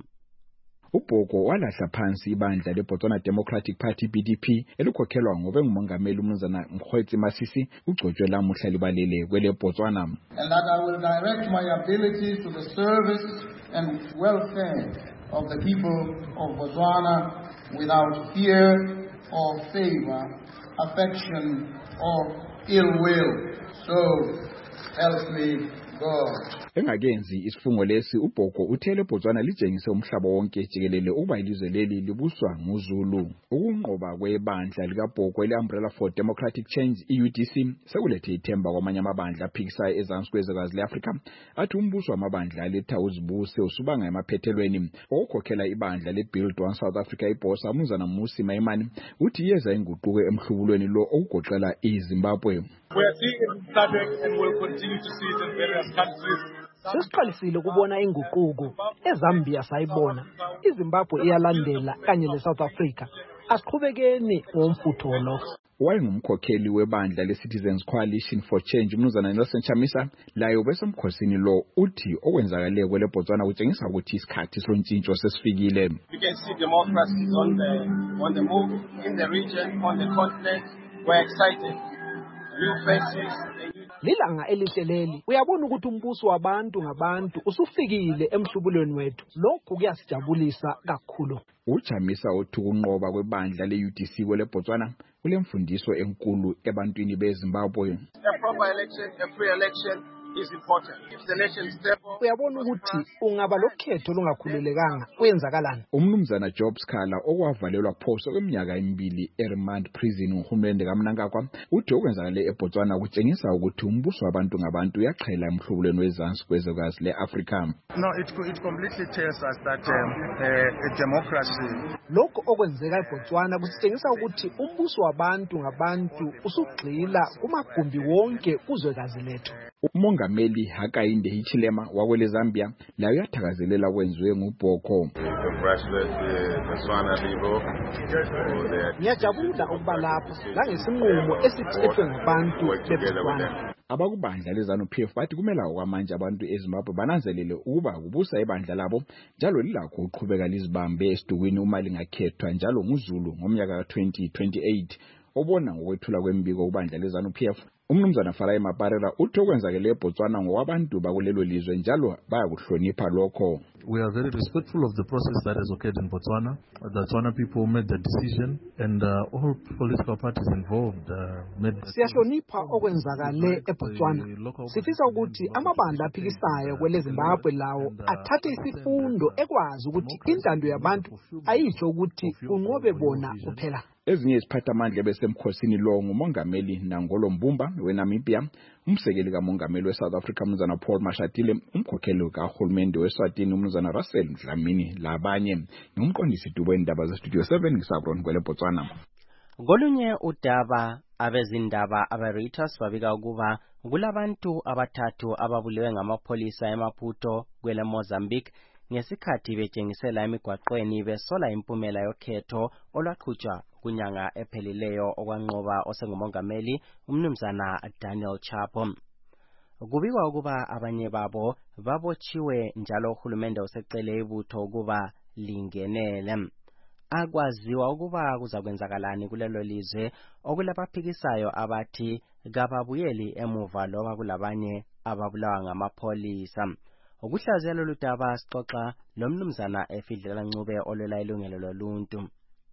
uBhoko walahla phansi ibandla leBotswana Democratic Party B D P elikhokhelwa ngobengumongameli umnumzana Mkhwetsi Masisi ugcotshwe lamuhla libalele kwele Botswana. And that I will direct my abilities to the service and welfare of the people of Botswana without fear or favor, affection or ill will. So, help me God. Engakenzi isifungo lesi uBhoko uthele Botswana lijengise umhlaba wonke jikelele ukuba ilizwe leli libuswa nguZulu. Ukunqoba kwebandla likaBhoko ele-Umbrella for Democratic Change E U D C sekulethe ithemba kwamanye amabandla aphikisayo ezansi kwezwekazi le-Afrika athi umbuso wamabandla aletha uzibuse usubanga emaphethelweni okukhokhela ibandla le-Build-One South Africa iBosa umnumzana Mmusi Maimane uthi yeza inguquko emhlubulweni lo okugoqela iZimbabwe. We are seeing it in SADC and will continue to see it in various countries. Sesiqalisile ukubona inguquko eZambia sayibona iZimbabwe iyalandela kanye leSouth Africa asiqhubekeni ngomfutho lo. Wayengumkhokheli webandla leCitizens Coalition for Change umnumzana Nelson Chamisa layo besemkhosini lo uthi okwenzakale kwele Botswana kutshengisa ukuthi isikhathi sontshintsho sesifikile. We can see democracy is on the on the move in the region, on the continent. We're excited. New faces. Lilanga elihle leli uyabona ukuthi umbuso wabantu ngabantu usufikile emhlubulweni wethu. Lokhu kuyasijabulisa kakhulu. Uchamisa othi ukunqoba kwebandla le-U D C kwele Botswana kulemfundiso enkulu ebantwini beZimbabwe. A proper election, a free election is important. If the nation is stable, uyabona ukuthi ungaba lokhetho lungakhululekanga kwenzakalani. Umnumzana Job Scala okwavalelwa phoso kweminyaka emibili eRemand Prison uhulumende kaMnangagwa uthi okwenzakale eBotswana kutshengisa ukuthi umbuso wabantu ngabantu uyaqhela emhlubulweni wezansi kwezwekazi leAfrika. No, it it completely tells us that um, uh, a democracy. Lokho okwenzeka eBotswana kusitshengisa ukuthi umbuso wabantu ngabantu usugxila kumagumbi wonke kuzwekazi lethu. Umongameli Hakainde Hichilema wakwele Zambia la uyathakazelela kwenziwe nguBhoko. Ngiyajabula ukuba lapha langesinqumo esithethwe ngabantu beBotswana. Abakubandla leZANU-P F bathi kumele okwamanje abantu eZimbabwe bananzelele ukuba kubusa ibandla labo njalo lilakho uqhubeka lizibambe esidukwini uma lingakhethwa njalo nguZulu ngomnyaka ka twenty twenty-eight. Obona ngokwethula kwembiko kubandla leZANU-P F umnumzana Farai Maparela uthi okwenzakele eBotswana ngokwabantu bakulelo lizwe njalo bayakuhlonipha lokho. We are very respectful of the process that has occurred in Botswana. The Botswana people made the decision and uh, all political parties involved uh, made the Siyahlonipha okwenzakale eBotswana. Sifisa ukuthi amabandla aphikisayo kwele Zimbabwe lawo athathe isifundo ekwazi ukuthi intando yabantu ayitsho ukuthi unqobe bona kuphela. Ezinye iziphathamandla besemkhosini lo ngumongameli Nangolo Mbumba weNamibia, umsekeli kamongameli weSouth Africa umnumzana Paul Mashatile, umkhokheli kahulumende weSwatini umnumzana Russell Dlamini labanye. Ngumqondisi dubo wendaba zeStudio seven ngisabron kwele Botswana. Ngolunye udaba abezindaba abeReuters babika ukuba kulabantu abathathu ababulewe ngamapolisa eMaputo kwele Mozambique ngesikhathi betshengisela emigwaqweni besola impumela yokhetho olwaqhutshwa kunyanga ephelileyo okwanqoba osengumongameli umnumzana Daniel Chapo. Kubikwa ukuba abanye babo babotshiwe njalo uhulumende usecele ibutho ukuba lingenele. Akwaziwa ukuba kuzakwenzakalani kulelo lizwe okulabaphikisayo abathi kababuyeli emuva loba kulabanye ababulawa ngamapolisa. Ukuhlaziya lolu daba sixoxa lomnumzana efidlela Ncube olwela ilungelo loluntu.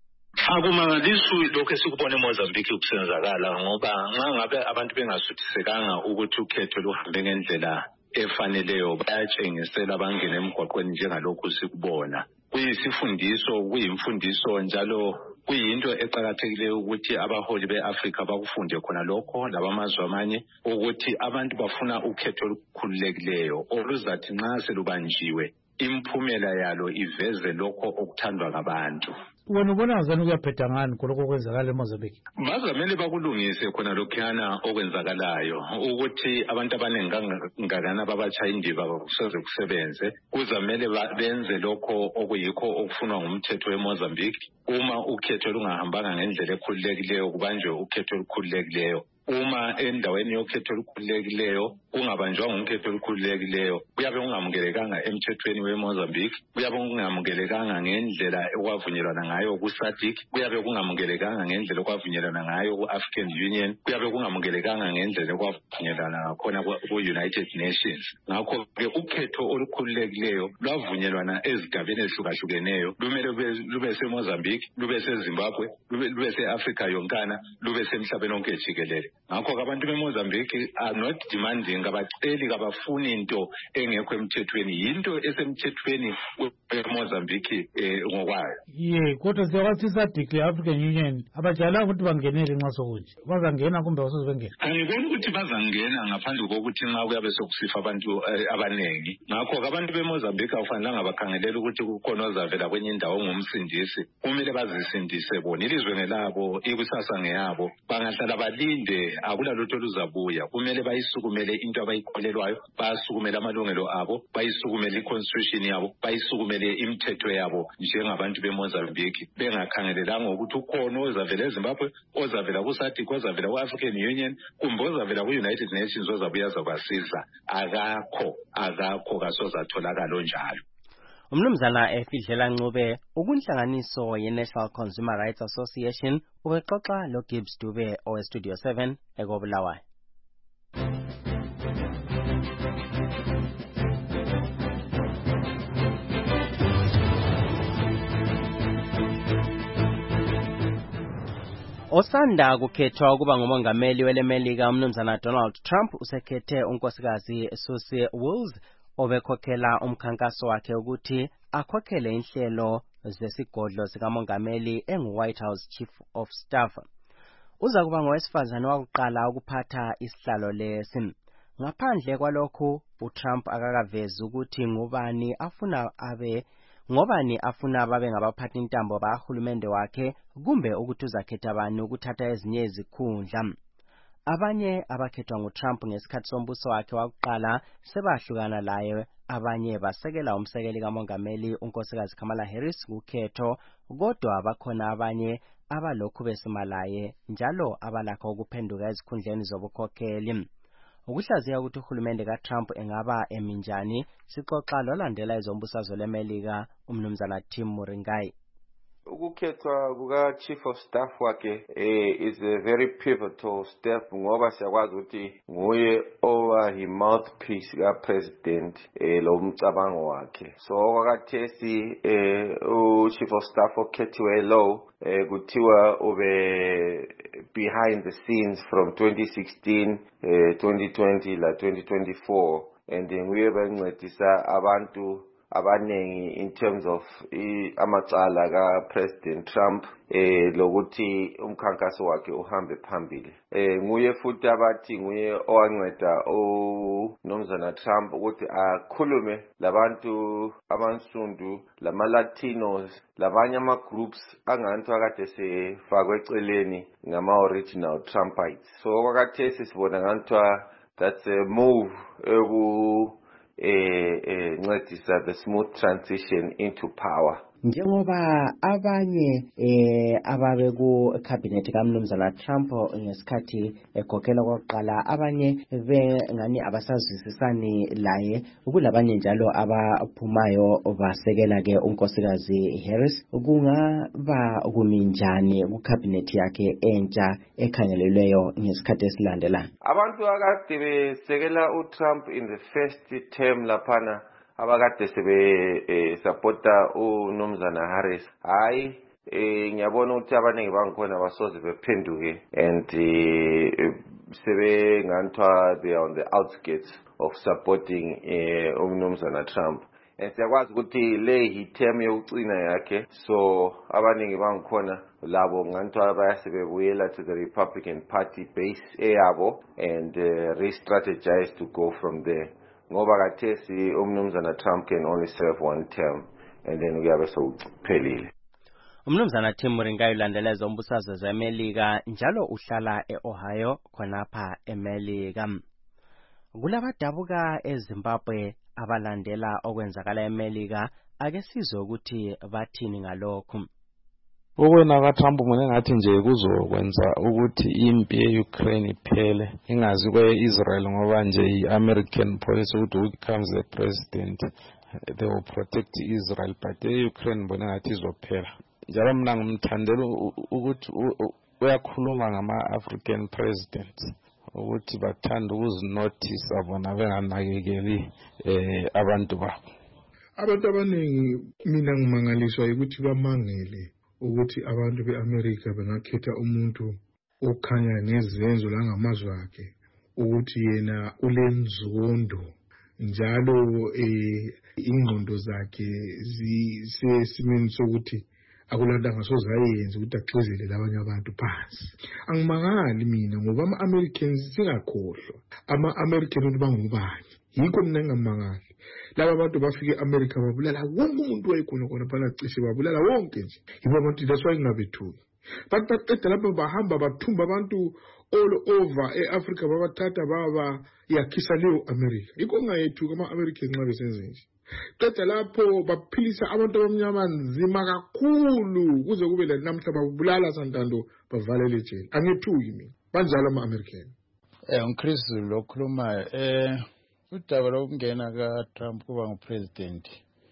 Akumangaliswi lokho esikubona eMozambique kusenzakala ngoba nxa ngabe abantu bengasuthisekanga ukuthi ukhetho luhambe ngendlela efaneleyo bayatshengisela bangene emgwaqweni njengalokhu sikubona. Kuyisifundiso kuyimfundiso njalo kuyinto eqhakathekileyo ukuthi abaholi beAfrika bakufunde khona lokho labamazwe amanye ukuthi abantu bafuna ukhetho olukhululekileyo oluzathi nxa selubanjiwe imphumela yalo iveze lokho okuthandwa ngabantu. Wena ubona ngazani kuyaphetha ngani kuloko kwenzakala eMozambique? Bazamele bakulungise khona lokhuyana okwenzakalayo ukuthi abantu abanengangana babachaya indiba bakusoze kusebenze kuzamele benze lokho okuyikho okufunwa ngumthetho weMozambique. Uma ukhetho lungahambanga ngendlela ekhululekileyo kubanjwe ukhetho olukhululekileyo. Uma endaweni yokhetho olukhululekileyo kungabanjwanga ukhetho olukhululekileyo kuyabe kungamukelekanga emthethweni weMozambique, kuyabe kungamukelekanga ngendlela okwavunyelwana ngayo kuSADC, kuyabe kungamukelekanga ngendlela okwavunyelwana ngayo ku-African Union, kuyabe kungamukelekanga ngendlela okwavunyelwana khona ku-United Nations. Ngakho-ke ukhetho olukhululekileyo lwavunyelwana ezigabeni ezihlukahlukeneyo lumele lube seMozambique, lube seZimbabwe, lube se-Afrika yonkana, lube semhlabeni wonke jikelele. Ngakho abantu beMozambique are not demanding abaceli kabafuni into engekho emthethweni, yinto esemthethweni eMozambique ngokwayo. Ye kodwa siyakwazi iSADC le-African Union abajala ukuthi bangenele nxa sokunje bazangena kumbe basozibengena. Angiboni ukuthi bazangena ngaphandle kokuthi nxa kuyabe sokusifa abantu abanengi. Ngakho abantu beMozambique akufanelanga bakhangelela ukuthi kukhona ozavela kwenye indawo ngumsindisi, kumele bazisindise bona. Ilizwe ngelabo, ikusasa ngeyabo, bangahlala balinde akula lutho luzabuya. Kumele bayisukumele into abayikholelwayo, bayisukumele amalungelo abo, bayisukumele iconstitution yabo, bayisukumele imithetho yabo njengabantu beMozambique, bengakhangelelanga ukuthi ukhona ozavela eZimbabwe, ozavela kuSADC, ozavela ku-African Union, kumbe ozavela ku-United Nations ozabuya azobasiza. Akakho, akakho kasozatholakala onjalo. Umnumzana efidlela Ncube ukunhlanganiso ye-National Consumer Rights Association ubexoxa lo Gibbs Dube oweStudio seven ekobulawayo. Osanda kukhethwa ukuba ngumongameli welemelika umnumzana Donald Trump usekhethe unkosikazi Susie Wills obekhokhela umkhankaso wakhe ukuthi akhokhele inhlelo zesigodlo sikamongameli engu-White House Chief of Staff. Uza kuba ngowesifazane wokuqala ukuphatha isihlalo lesi. Ngaphandle kwalokhu, uTrump akakavezi ukuthi ngubani afuna abe ngobani afuna babe ngabaphathi intambo bahulumende wakhe kumbe ukuthi uzakhetha bani ukuthatha ezinye izikhundla. Abanye abakhethwa nguTrump ngesikhathi sombuso wakhe wakuqala sebahlukana laye, abanye basekela umsekeli kamongameli unkosikazi Kamala Harris kukhetho, kodwa bakhona abanye abalokhu besimalaye njalo abalakho ukuphenduka ezikhundleni zobukhokheli. Ukuhlaziya ukuthi uhulumende kaTrump engaba eminjani sixoxa lolandela ezombusazwe lemelika umnumzana Tim Muringai. Ukukhethwa kuka Chief of Staff wakhe eh, is a very pivotal step ngoba siyakwazi ukuthi nguye owahi mouthpiece ka President eh, lo mcabango wakhe. So kwakathesi eh, u Chief of Staff okhethiwe lo eh, kuthiwa ube behind the scenes from twenty sixteen eh, twenty twenty la twenty twenty-four, and nguye bencedisa abantu abanengi in terms of amacala ka President Trump eh lokuthi umkhankaso wakhe uhambe phambili. Eh nguye futhi abathi nguye owanceda uNomzana Trump ukuthi akhulume labantu abansundu, lama Latinos, labanye ama groups angantu akade sefakwe eceleni ngama original Trumpites. So kwakathesi sibona ngantwa that's a move eku eh eh ncedisa the smooth transition into power. Njengoba abanye eh ababe ku cabinet kaMnumzana Trump ngesikhathi ekhokhela kokuqala abanye bengani abasazwisisani laye, kulabanye njalo abaphumayo basekela ke unkosikazi Harris, kungaba kuminjani ku cabinet yakhe entsha ekhangelelweyo ngesikhathi esilandela. Abantu akade besekela uTrump in the first term laphana abakade sebe eh, supporta uNomzana Harris, hayi eh, ngiyabona ukuthi abaningi bangikhona basoze bephenduke and eh, sebe ngantwa they are on the outskirts of supporting eh, uNomzana Trump. And siyakwazi ukuthi le hi-term yokucina yakhe, so abaningi bangikhona labo ngantwa bayasebebuyela to the Republican Party base eyabo and uh, re-strategize to go from there. Ngoba kathesi umnumzana Trump can only serve one term and then uyabe sowuphelile. Umnumzana Tim Muringai ulandela ezombusazwe zeMelika njalo uhlala eOhio khonapha eMelika. Kulabadabuka eZimbabwe abalandela okwenzakala eMelika, ake sizwe ukuthi bathini ngalokho. Ukwena kaTrump mina ngathi nje kuzokwenza ukuthi impi yeUkraine iphele, ingazi kweIsrael ngoba nje iAmerican policy ukuthi who becomes the president they will protect Israel, but eUkraine bona ngathi izophela. Njalo mina ngimthandela ukuthi uyakhuluma ngama-African presidents ukuthi bathanda ukuzinothisa bona benganakekeli eh abantu babo. Abantu abaningi mina ngimangaliswa ukuthi bamangele ukuthi abantu beAmerica bengakhetha umuntu okhanya ngezenzo langamazwi akhe ukuthi yena ulenzondo njalo eh ingqondo zakhe zisesimeni sokuthi akulanto angasoze ayenze ukuthi axezele labanye abantu phansi. Angimangali mina ngoba ama-Americans singakhohlwa ama-American bangubani, yikho mina ngingamangali. Laba bantu bafike eAmerica babulala wonke umuntu wayekhona khona phana, cishe babulala wonke nje. Yibo abantu that's why ngingabethuki. But baqeda lapho bahamba bathumba abantu all over eAfrica babathatha baba yakhisa leyo America. Yikho ngingayethuka ama-American nxa besenze nje. Qeda lapho baphilisa abantu abamnyama nzima kakhulu kuze kube la namhla babulala santando bavalele ejele. Angethuki mina. Banjalo ama-American. Eh uChris lokhuluma eh udaba lokungena kaTrump kuba ngupresident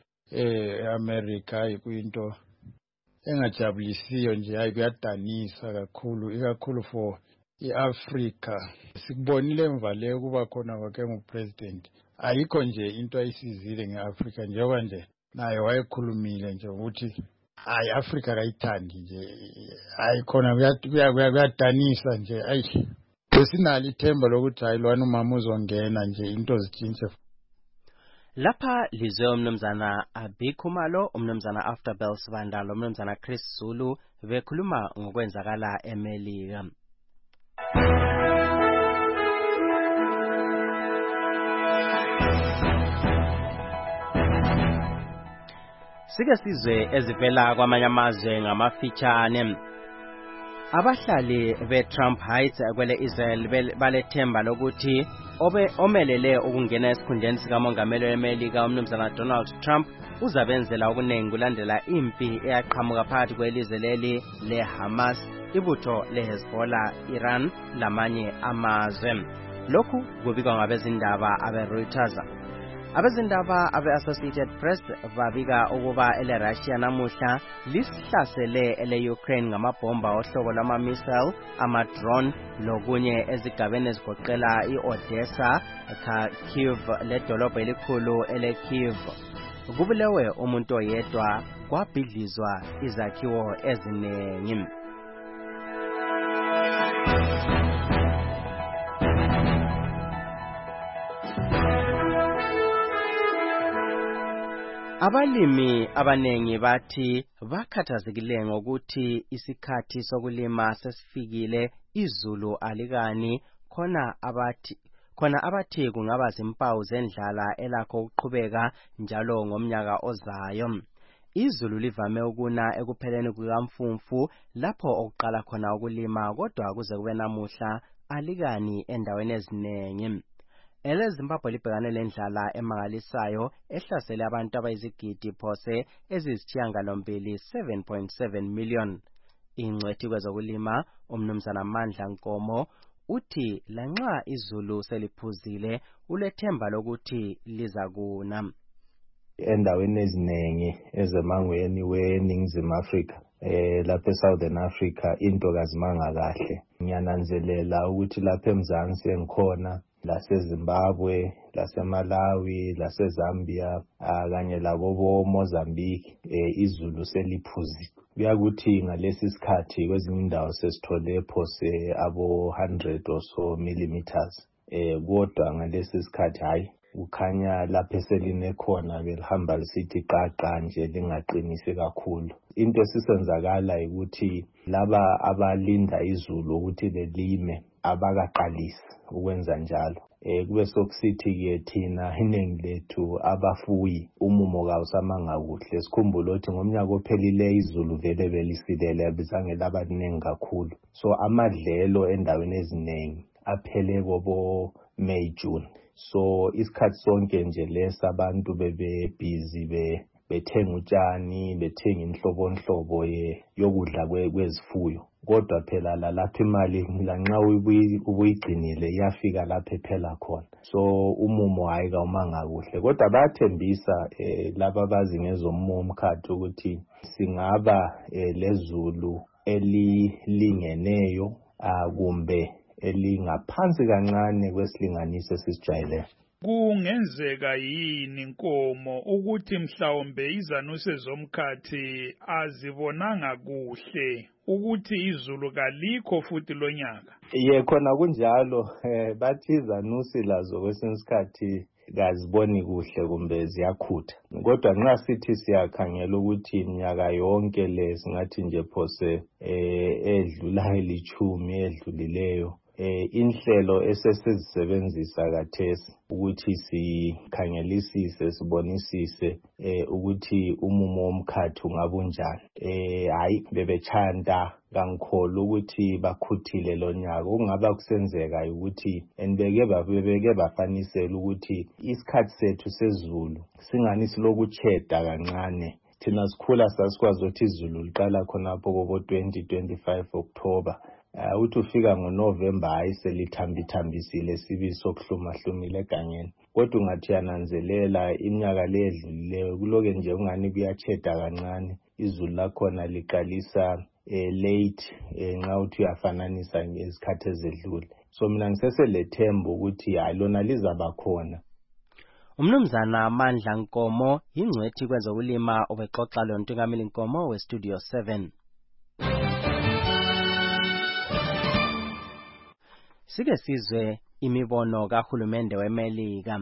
eh eAmerica ikuyinto engajabulisiyo nje, hayi kuyadanisa kakhulu, ikakhulu for iAfrica. Sikubonile emva le kuba khona kwakhe ngupresident, ayikho nje into ayisizile ngeAfrica njengoba nje naye wayekhulumile nje ukuthi hayi Africa kayithandi nje hayi khona kuyadanisa nje ayi besinalo ithemba lokuthi hayi lwana umama uzongena nje into zitshintshe. Lapha lizwe umnumzana Abikhumalo, umnumzana Afterbell Sibandalo, umnumzana Chris Zulu bekhuluma ngokwenzakala eMelika. Sike sizwe ezivela kwamanye amazwe ngamafitshane. Abahlali be-Trump Heights kwele Israel balethemba lokuthi obe omelele ukungena esikhundleni sikamongameli weMelika umnumzana Donald Trump uzabenzela okuningi kulandela impi eyaqhamuka phakathi kwelizwe leli leHamas, ibutho leHezbollah, Iran lamanye amazwe. Lokhu kubikwa ngabezindaba abe-Reuters. Abezindaba abe-Associated Press babika ukuba ele-Russia namuhla lisihlasele ele-Ukraine ngamabhomba ohlobo lwama-missile, ama-drone lokunye ezigabeni ezigoqela i-Odessa, Kyiv ledolobha elikhulu ele-Kyiv. Kubulewe umuntu oyedwa kwabhidlizwa izakhiwo eziningi. Abalimi abanengi bathi bakhathazekile ngokuthi isikhathi sokulima sesifikile, izulu alikani, khona abathi khona abathi kungaba zimpawu zendlala elakho ukuqhubeka njalo ngomnyaka ozayo. Izulu livame ukuna ekupheleni kukaMfumfu lapho okuqala khona ukulima, kodwa kuze kube namuhla alikani endaweni eziningi. Ele Zimbabwe libhekane lendlala emangalisayo ehlasele abantu abayizigidi phose ezisithiyangalombili seven point seven million. Ingcwethi kwezokulima umnumzana Mandla Nkomo uthi lanxa izulu seliphuzile ulethemba lokuthi lizakuna. Endaweni eziningi ezemangweni weNingizimu Afrika eh lapha eSouthern Africa into kazimanga kahle. Ngiyananzelela ukuthi lapha eMzansi engikhona laseZimbabwe, laseMalawi, laseZambia kanye lakobo Mozambique eh izulu seliphuzi. Kuyakuthi ngalesi sikhathi kwezinye indawo sesithole phose abo one hundred or so millimeters. Eh kodwa ngalesi sikhathi hayi ukhanya lapha eseline khona belihamba lisithi qaqa nje lingaqinisi kakhulu. Into esisenzakala ukuthi laba abalinda izulu ukuthi lelime abakaqalisi ukwenza njalo. Eh kube sokusithi ke thina iningi lethu abafuyi umumo kawusamanga kuhle. Sikhumbula ukuthi ngomnyaka ophelile izulu vele belisidele bizange labaningi kakhulu. So amadlelo endaweni eziningi aphele kobo May June. So isikhathi sonke nje lesa abantu bebe busy be bethenga utshani, bethenga inhlobonhlobo yokudla kwezifuyo. Kodwa phela lapha imali lanxa ubuyigcinile iyafika lapha ephela khona. So umumo hayi kawumanga kuhle. Kodwa bayathembisa eh, laba bazi ngezomumo omkhathi ukuthi singaba eh, lezulu elilingeneyo kumbe elingaphansi kancane kwesilinganiso esisijayele. Kungenzeka yini Nkomo ukuthi mhlawumbe izanuse zomkhathi azibonanga kuhle ukuthi izulu kalikho futhi lonyaka? Ye khona kunjalo eh, bathi izanusi lazo kwesinye isikhathi kaziboni kuhle kumbe ziyakhutha. Kodwa nxa sithi siyakhangela ukuthi iminyaka yonke le singathi nje phose eh edlula elichumi edlulileyo eh inhlelo esesizisebenzisa kathesi ukuthi sikhangelisise sibonisise eh ukuthi umumo womkhathi ungabunjani. Eh hayi bebechanda kangikholwa ukuthi bakhuthile lonyaka. Kungaba kusenzeka ukuthi enibeke babeke bafanisela ukuthi isikhathi sethu sezulu singani silokucheda kancane. Thina sikhula sasikwazi ukuthi izulu liqala khonapho kobo twenty twenty-five October. Uh, uthi ufika ngoNovember hayi selithambithambisile sibi sokuhluma hlumile egangeni. Kodwa ungathi yananzelela iminyaka le edlulileyo kuloke nje ungani kuyacheda kancane. Izulu lakhona liqalisa eh, late eh, nxa uthi uyafananisa ngezikhathi ezedlule. So mina ngiseselethemba ukuthi hayi lona lizaba khona. Umnumzana Amandla Nkomo ingcwethi kwezokulima obexoxa lo Ntungamili Nkomo we Studio seven. Sike sizwe imibono kahulumende weMelika.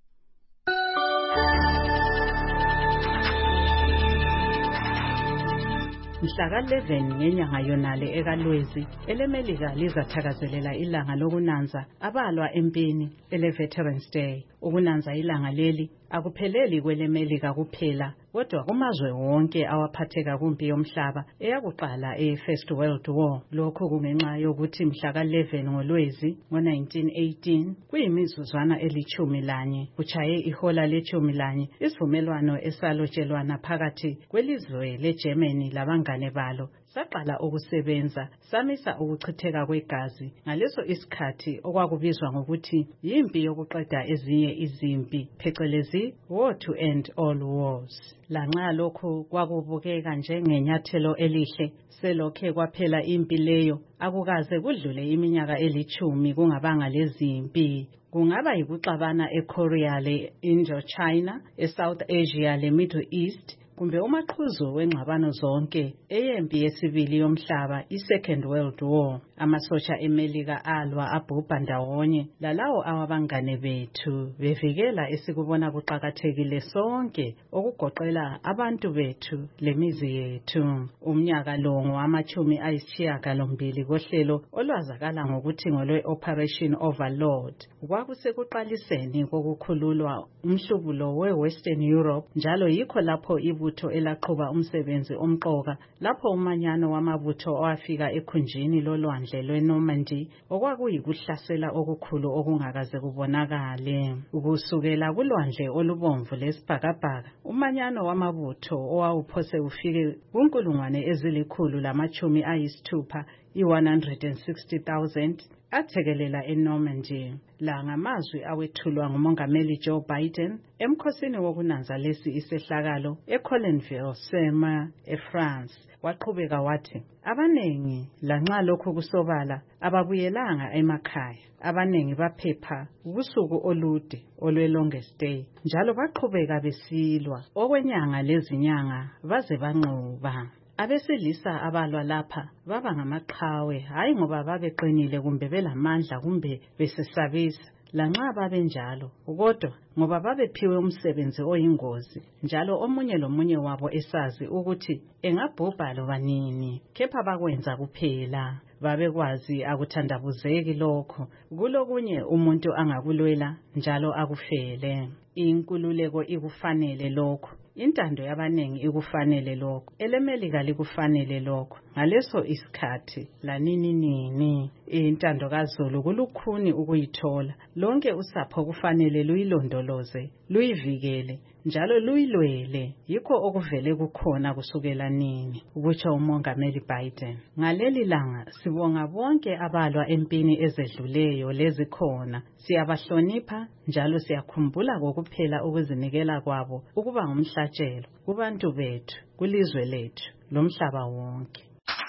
Mhla eleven ngenyanga yonale ekalwezi elemelika lizathakazelela ilanga lokunanza abalwa empini ele Veterans Day. Ukunanza ilanga leli akupheleli kwelemelika kuphela kodwa kumazwe wonke awaphatheka kumpi yomhlaba eyakuqala e-First World War. Lokho kungenxa yokuthi mhla eleven ngoLwezi ngo-nineteen eighteen kuyimizuzwana elithumi lanye kuchaye ihola lethumi lanye isivumelwano esalotshelwana phakathi kwelizwe leGermany labangane balo saqala ukusebenza samisa ukuchitheka kwegazi ngaleso isikhathi okwakubizwa ngokuthi yimpi yokuqeda ezinye izimpi phecelezi war to end all wars. Lanxa lokho kwakubukeka njengenyathelo elihle selokhe kwaphela impi leyo akukaze kudlule iminyaka elithumi kungabanga lezimpi. Kungaba yikuxabana eKorea le Indo-China, eSouth Asia le Middle East kumbe umaqhuzu wengxabano zonke eyempi yesibili yomhlaba iSecond World War. Amasotsha eMelika alwa abhubha ndawonye lalawo awabangane bethu bevikela esikubona kuqakathekile sonke okugoqela abantu bethu lemizi yethu. Umnyaka lo ngowamachumi ayisishiyagalombili kohlelo olwazakala ngokuthi ngolwe Operation Overlord. Kwakusekuqaliseni kokukhululwa umhlubulo we-Western Europe njalo yikho lapho ibutho elaqhuba umsebenzi omqoka lapho umanyano wamabutho owafika ekhunjini lolwandle lweNormandy okwakuyikuhlasela okukhulu okungakaze kubonakale. Ukusukela kulwandle olubomvu lesibhakabhaka umanyano wamabutho owawuphose ufike kunkulungwane ezilikhulu lamachumi ayisithupha i-one hundred sixty thousand athekelela eNormandy. La ngamazwi awethulwa ngumongameli Joe Biden emkhosini wokunanza lesi isehlakalo eColinville, Sema, eFrance. Waqhubeka wathi abanengi lanxa lokho kusobala ababuyelanga emakhaya. Abanengi baphepha ubusuku olude olwe longest day njalo baqhubeka besilwa okwenyanga lezinyanga baze banqoba. Abesilisa abalwa lapha baba ngamaqhawe hayi ngoba babeqinile kumbe belamandla kumbe besesabisa lanxa babenjalo kodwa ngoba babephiwe umsebenzi oyingozi njalo omunye lomunye wabo esazi ukuthi engabhubha loba nini kepha bakwenza kuphela. Babekwazi akuthandabuzeki lokho kulokunye umuntu angakulwela njalo akufele. Inkululeko ikufanele lokho, intando yabanengi ikufanele lokho, elemelika likufanele lokho. Ngaleso isikhathi lanini nini intando kaZulu kulukhuni ukuyithola. Lonke usapho kufanele luyilondoloze, luyivikele njalo luyilwele. Yikho okuvele kukhona kusukela nini, ukutsho umongameli Biden. Ngaleli langa sibonga bonke abalwa empini ezedluleyo lezikhona. Siyabahlonipha njalo siyakhumbula kokuphela ukuzinikela kwabo ukuba ngumhlatshelo kubantu bethu, kulizwe lethu, lomhlaba wonke.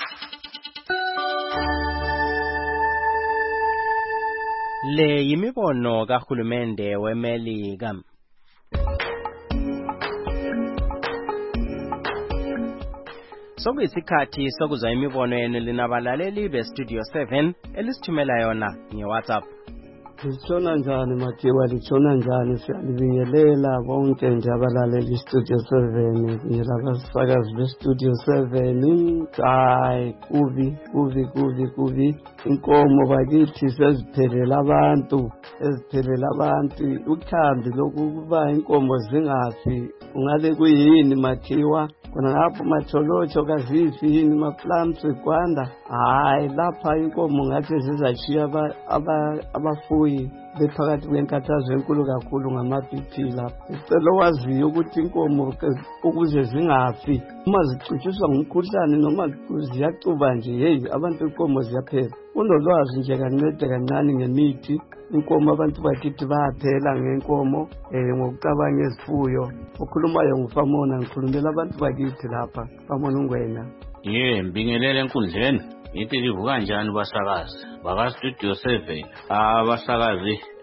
Le yimibono kahulumende weMelika. Sokuyisikhathi sokuzwa imibono yenu linabalaleli beStudio seven elisithumela yona ngeWhatsApp. Litshona njani Matiwa, litshona njani? Siyalibingelela bonke nje abalaleli iStudio seven, nilabasakazi beStudio seven. Hayi kubi kubi kubi kubi, inkomo bakithi seziphelela abantu, seziphelela abantu. Ukhambi lokuba inkomo zingafi ungale kuyini Matiwa? Kona lapho matholotsho kazifi yini maplums kwanda? Hayi lapha inkomo ngathi zizashiya abafuyi bephakathi kwenkathazo enkulu kakhulu ngama-B P lapha. Sicela waziyo ukuthi inkomo ukuze zingafi uma zicutshiswa ngumkhuhlane noma ziyacuba nje, hey abantu inkomo ziyaphela. Unolwazi nje kancede kancane ngemithi inkomo abantu bakithi bayaphela ngenkomo eh ngokucabanga izifuyo. Ukhulumayo ngufamona, ngikhulumela abantu bakithi lapha famona ungwena. Ye mbingelele enkundleni, ithi livuka kanjani basakazi baka Studio seven? Abasakazi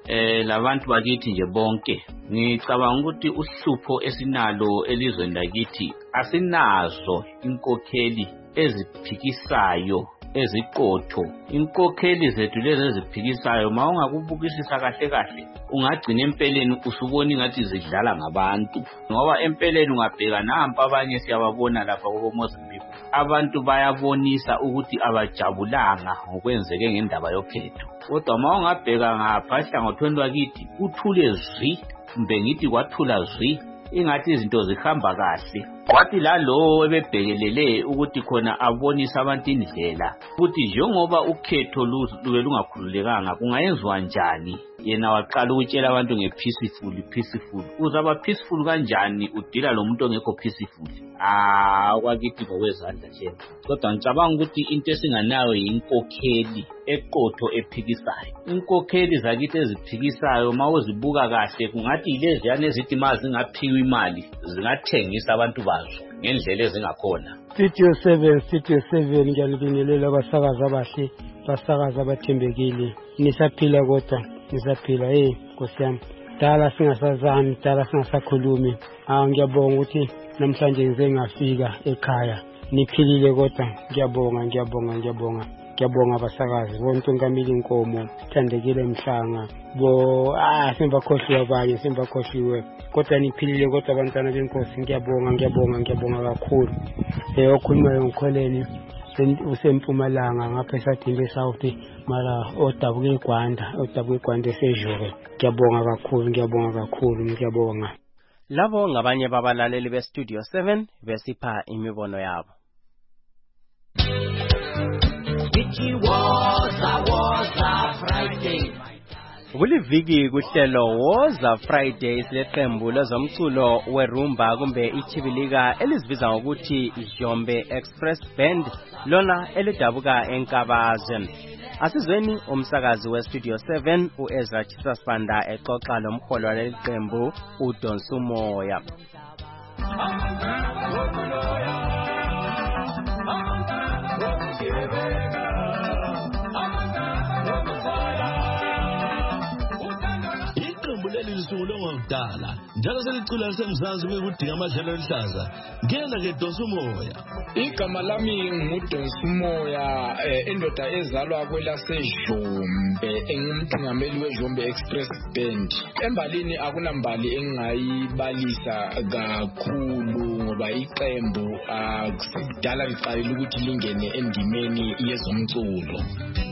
eh labantu bakithi nje bonke ngicabanga ukuthi uhlupho esinalo elizweni lakithi asinazo inkokheli eziphikisayo eziqotho. Inkokheli zethu lezi eziphikisayo ma ungakubukisisa kahle kahle ungagcina empeleni usubona ngathi zidlala ngabantu, ngoba empeleni ungabheka nampa abanye siyababona lapha ko Mozambique abantu bayabonisa ukuthi abajabulanga ngokwenzeke ngendaba yokhetho. Kodwa ma ungabheka ngaphahla ngothweni lwakithi uthule zwi, kumbe ngithi kwathula zwi, ingathi izinto zihamba kahle. Kwathi la lo ebebhekelele ukuthi khona abonisa abantu indlela ukuthi njengoba ukhetho lube lungakhululekanga kungayenziwa njani, yena waqala ukutshela abantu ngepeaceful peaceful. Uzaba peaceful kanjani udila lo muntu ongekho peaceful? Ah kwakithi ngokwezandla nje. Kodwa ngicabanga ukuthi into esinganayo yinkokheli eqotho ephikisayo. Inkokheli zakithi eziphikisayo ma uzibuka kahle kungathi ilezi yana ezithi mazi ngaphiwa imali zingathengisa abantu bazo ngendlela ezingakhona. Studio seven Studio seven ngiyalibingelela abasakazi abahle, basakazi abathembekile. Nisaphila kodwa nisaphila. Hey Nkosi yami, dala singasazani, dala singasakhulumi. Ah ngiyabonga ukuthi namhlanje ngize ngafika ekhaya. Niphilile kodwa ngiyabonga ngiyabonga ngiyabonga. Ngiyabonga abasakazi bonke ngamili inkomo, Thandekile Mhlanga. Bo ah sembakhohliwe abanye, sembakhohliwe. Kodwa niphilile kodwa abantwana benkosi. Ngiyabonga ngiyabonga ngiyabonga kakhulu. Eh okhulumayo ngikholeni usempumalanga ngapha esadimbe South mara odabuka eGwanda, odabuka eGwanda eseJobe. Ngiyabonga kakhulu ngiyabonga kakhulu ngiyabonga. Labo ngabanye babalaleli be Studio seven besipha imibono yabo. Kuliviki kuhlelo Woza Friday sileqembu lezomculo werumba kumbe ichibilika elizibiza ngokuthi Jombe Express Band lona elidabuka eNkabaze. Asizweni umsakazi we Studio seven uEzra Chisasibanda exoxa lomholo waleqembu uDonsumoya. Lisuku ngokudala njalo selicula semzansi bekudinga amadlelo ehlaza ngena ke Donsumoya. Igama lami nguDonsumoya, indoda ezalwa kwelaseJombe, engumthungameli weJombe Express Band. Embalini akunambali engayibalisa kakhulu ngoba iqembu akusidala liqalile ukuthi lingene endimeni yezomculo.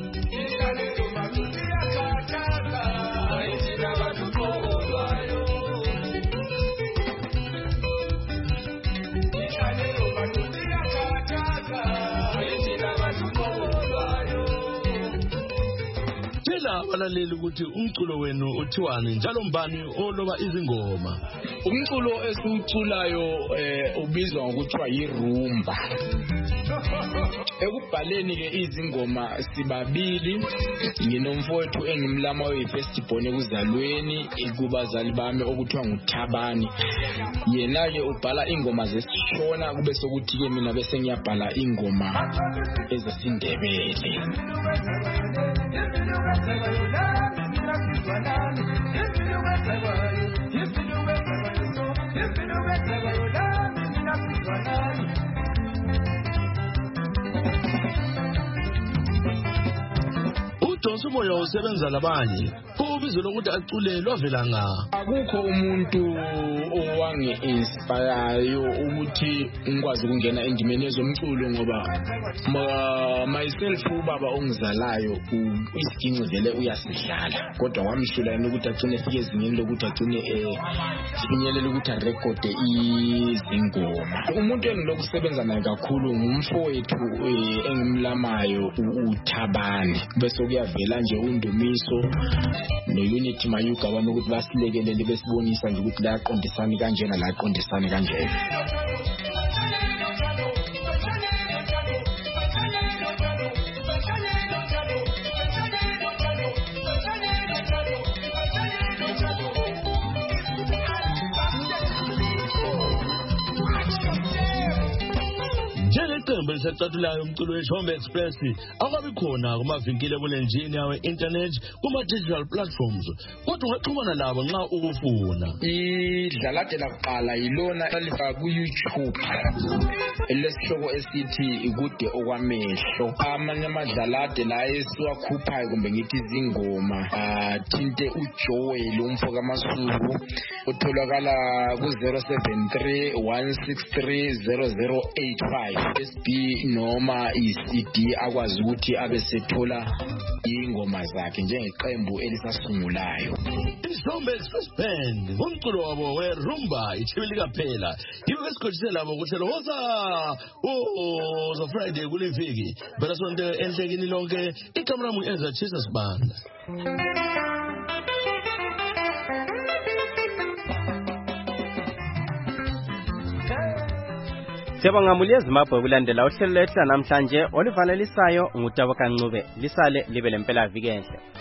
Abalaleli ukuthi umculo wenu uthiwani njalo mbani oloba izingoma? Umculo esiwuculayo ubizwa ngokuthiwa yirumba. Ekubhaleni ke izingoma sibabili, nginomfowethu engimlama we-festival ekuzalweni kubazali bami okuthiwa nguThabani. Yena ke ubhala ingoma zesishona kube sokuthi ke mina bese ngiyabhala ingoma ezesindebele. Donsumoya usebenza labanye kubizo lokuthi acule lwavela nga. Akukho umuntu owange inspire ukuthi ngikwazi ukungena endimeni yezomculo ngoba myself ubaba ongizalayo isiginci vele uyasidlala, kodwa wamshula yena ukuthi agcine efike ezingeni lokuthi agcine finyelele ukuthi arekode izingoma. Umuntu engilokusebenza naye kakhulu ngumfowethu engimlamayo uThabani, bese kuyavela nje uNdumiso no-Unity Mayuga bani ukuthi basilekelele besibonisa nje ukuthi la aqondisani kanjena la aqondisani kanjena. iqembu elisacatulayo umculo weShombe Express akabi khona kumavinkile ebulenjini yawe internet kuma-digital platforms kodwa ungaxhumana labo nxa ukufuna. Idlalade lakuqala yilona alifaka ku-YouTube elesihloko esithi ikude okwamehlo. Amanye amadlalade la esiwakhuphayo kumbe ngithi izingoma athinte uJoel umfo kaMasuku utholakala ku zero seven three one six three zero zero eight five. S B noma i-C D akwazi ukuthi abe sethola ingoma zakhe njengeqembu elisasungulayo. iShombe Express Band ngumculo wabo werumba ichibili phela yibo besikhotshisela labo ukuthi loza oh so Friday kule viki bela sonke enhlekini lonke ikamera mu Ezra Jesus Band. Siyabonga Mulye Zimbabwe kulandela uhlelo lwethu namhlanje olivalelisayo ngutabo kaNcube lisale libe lempela viki enhle.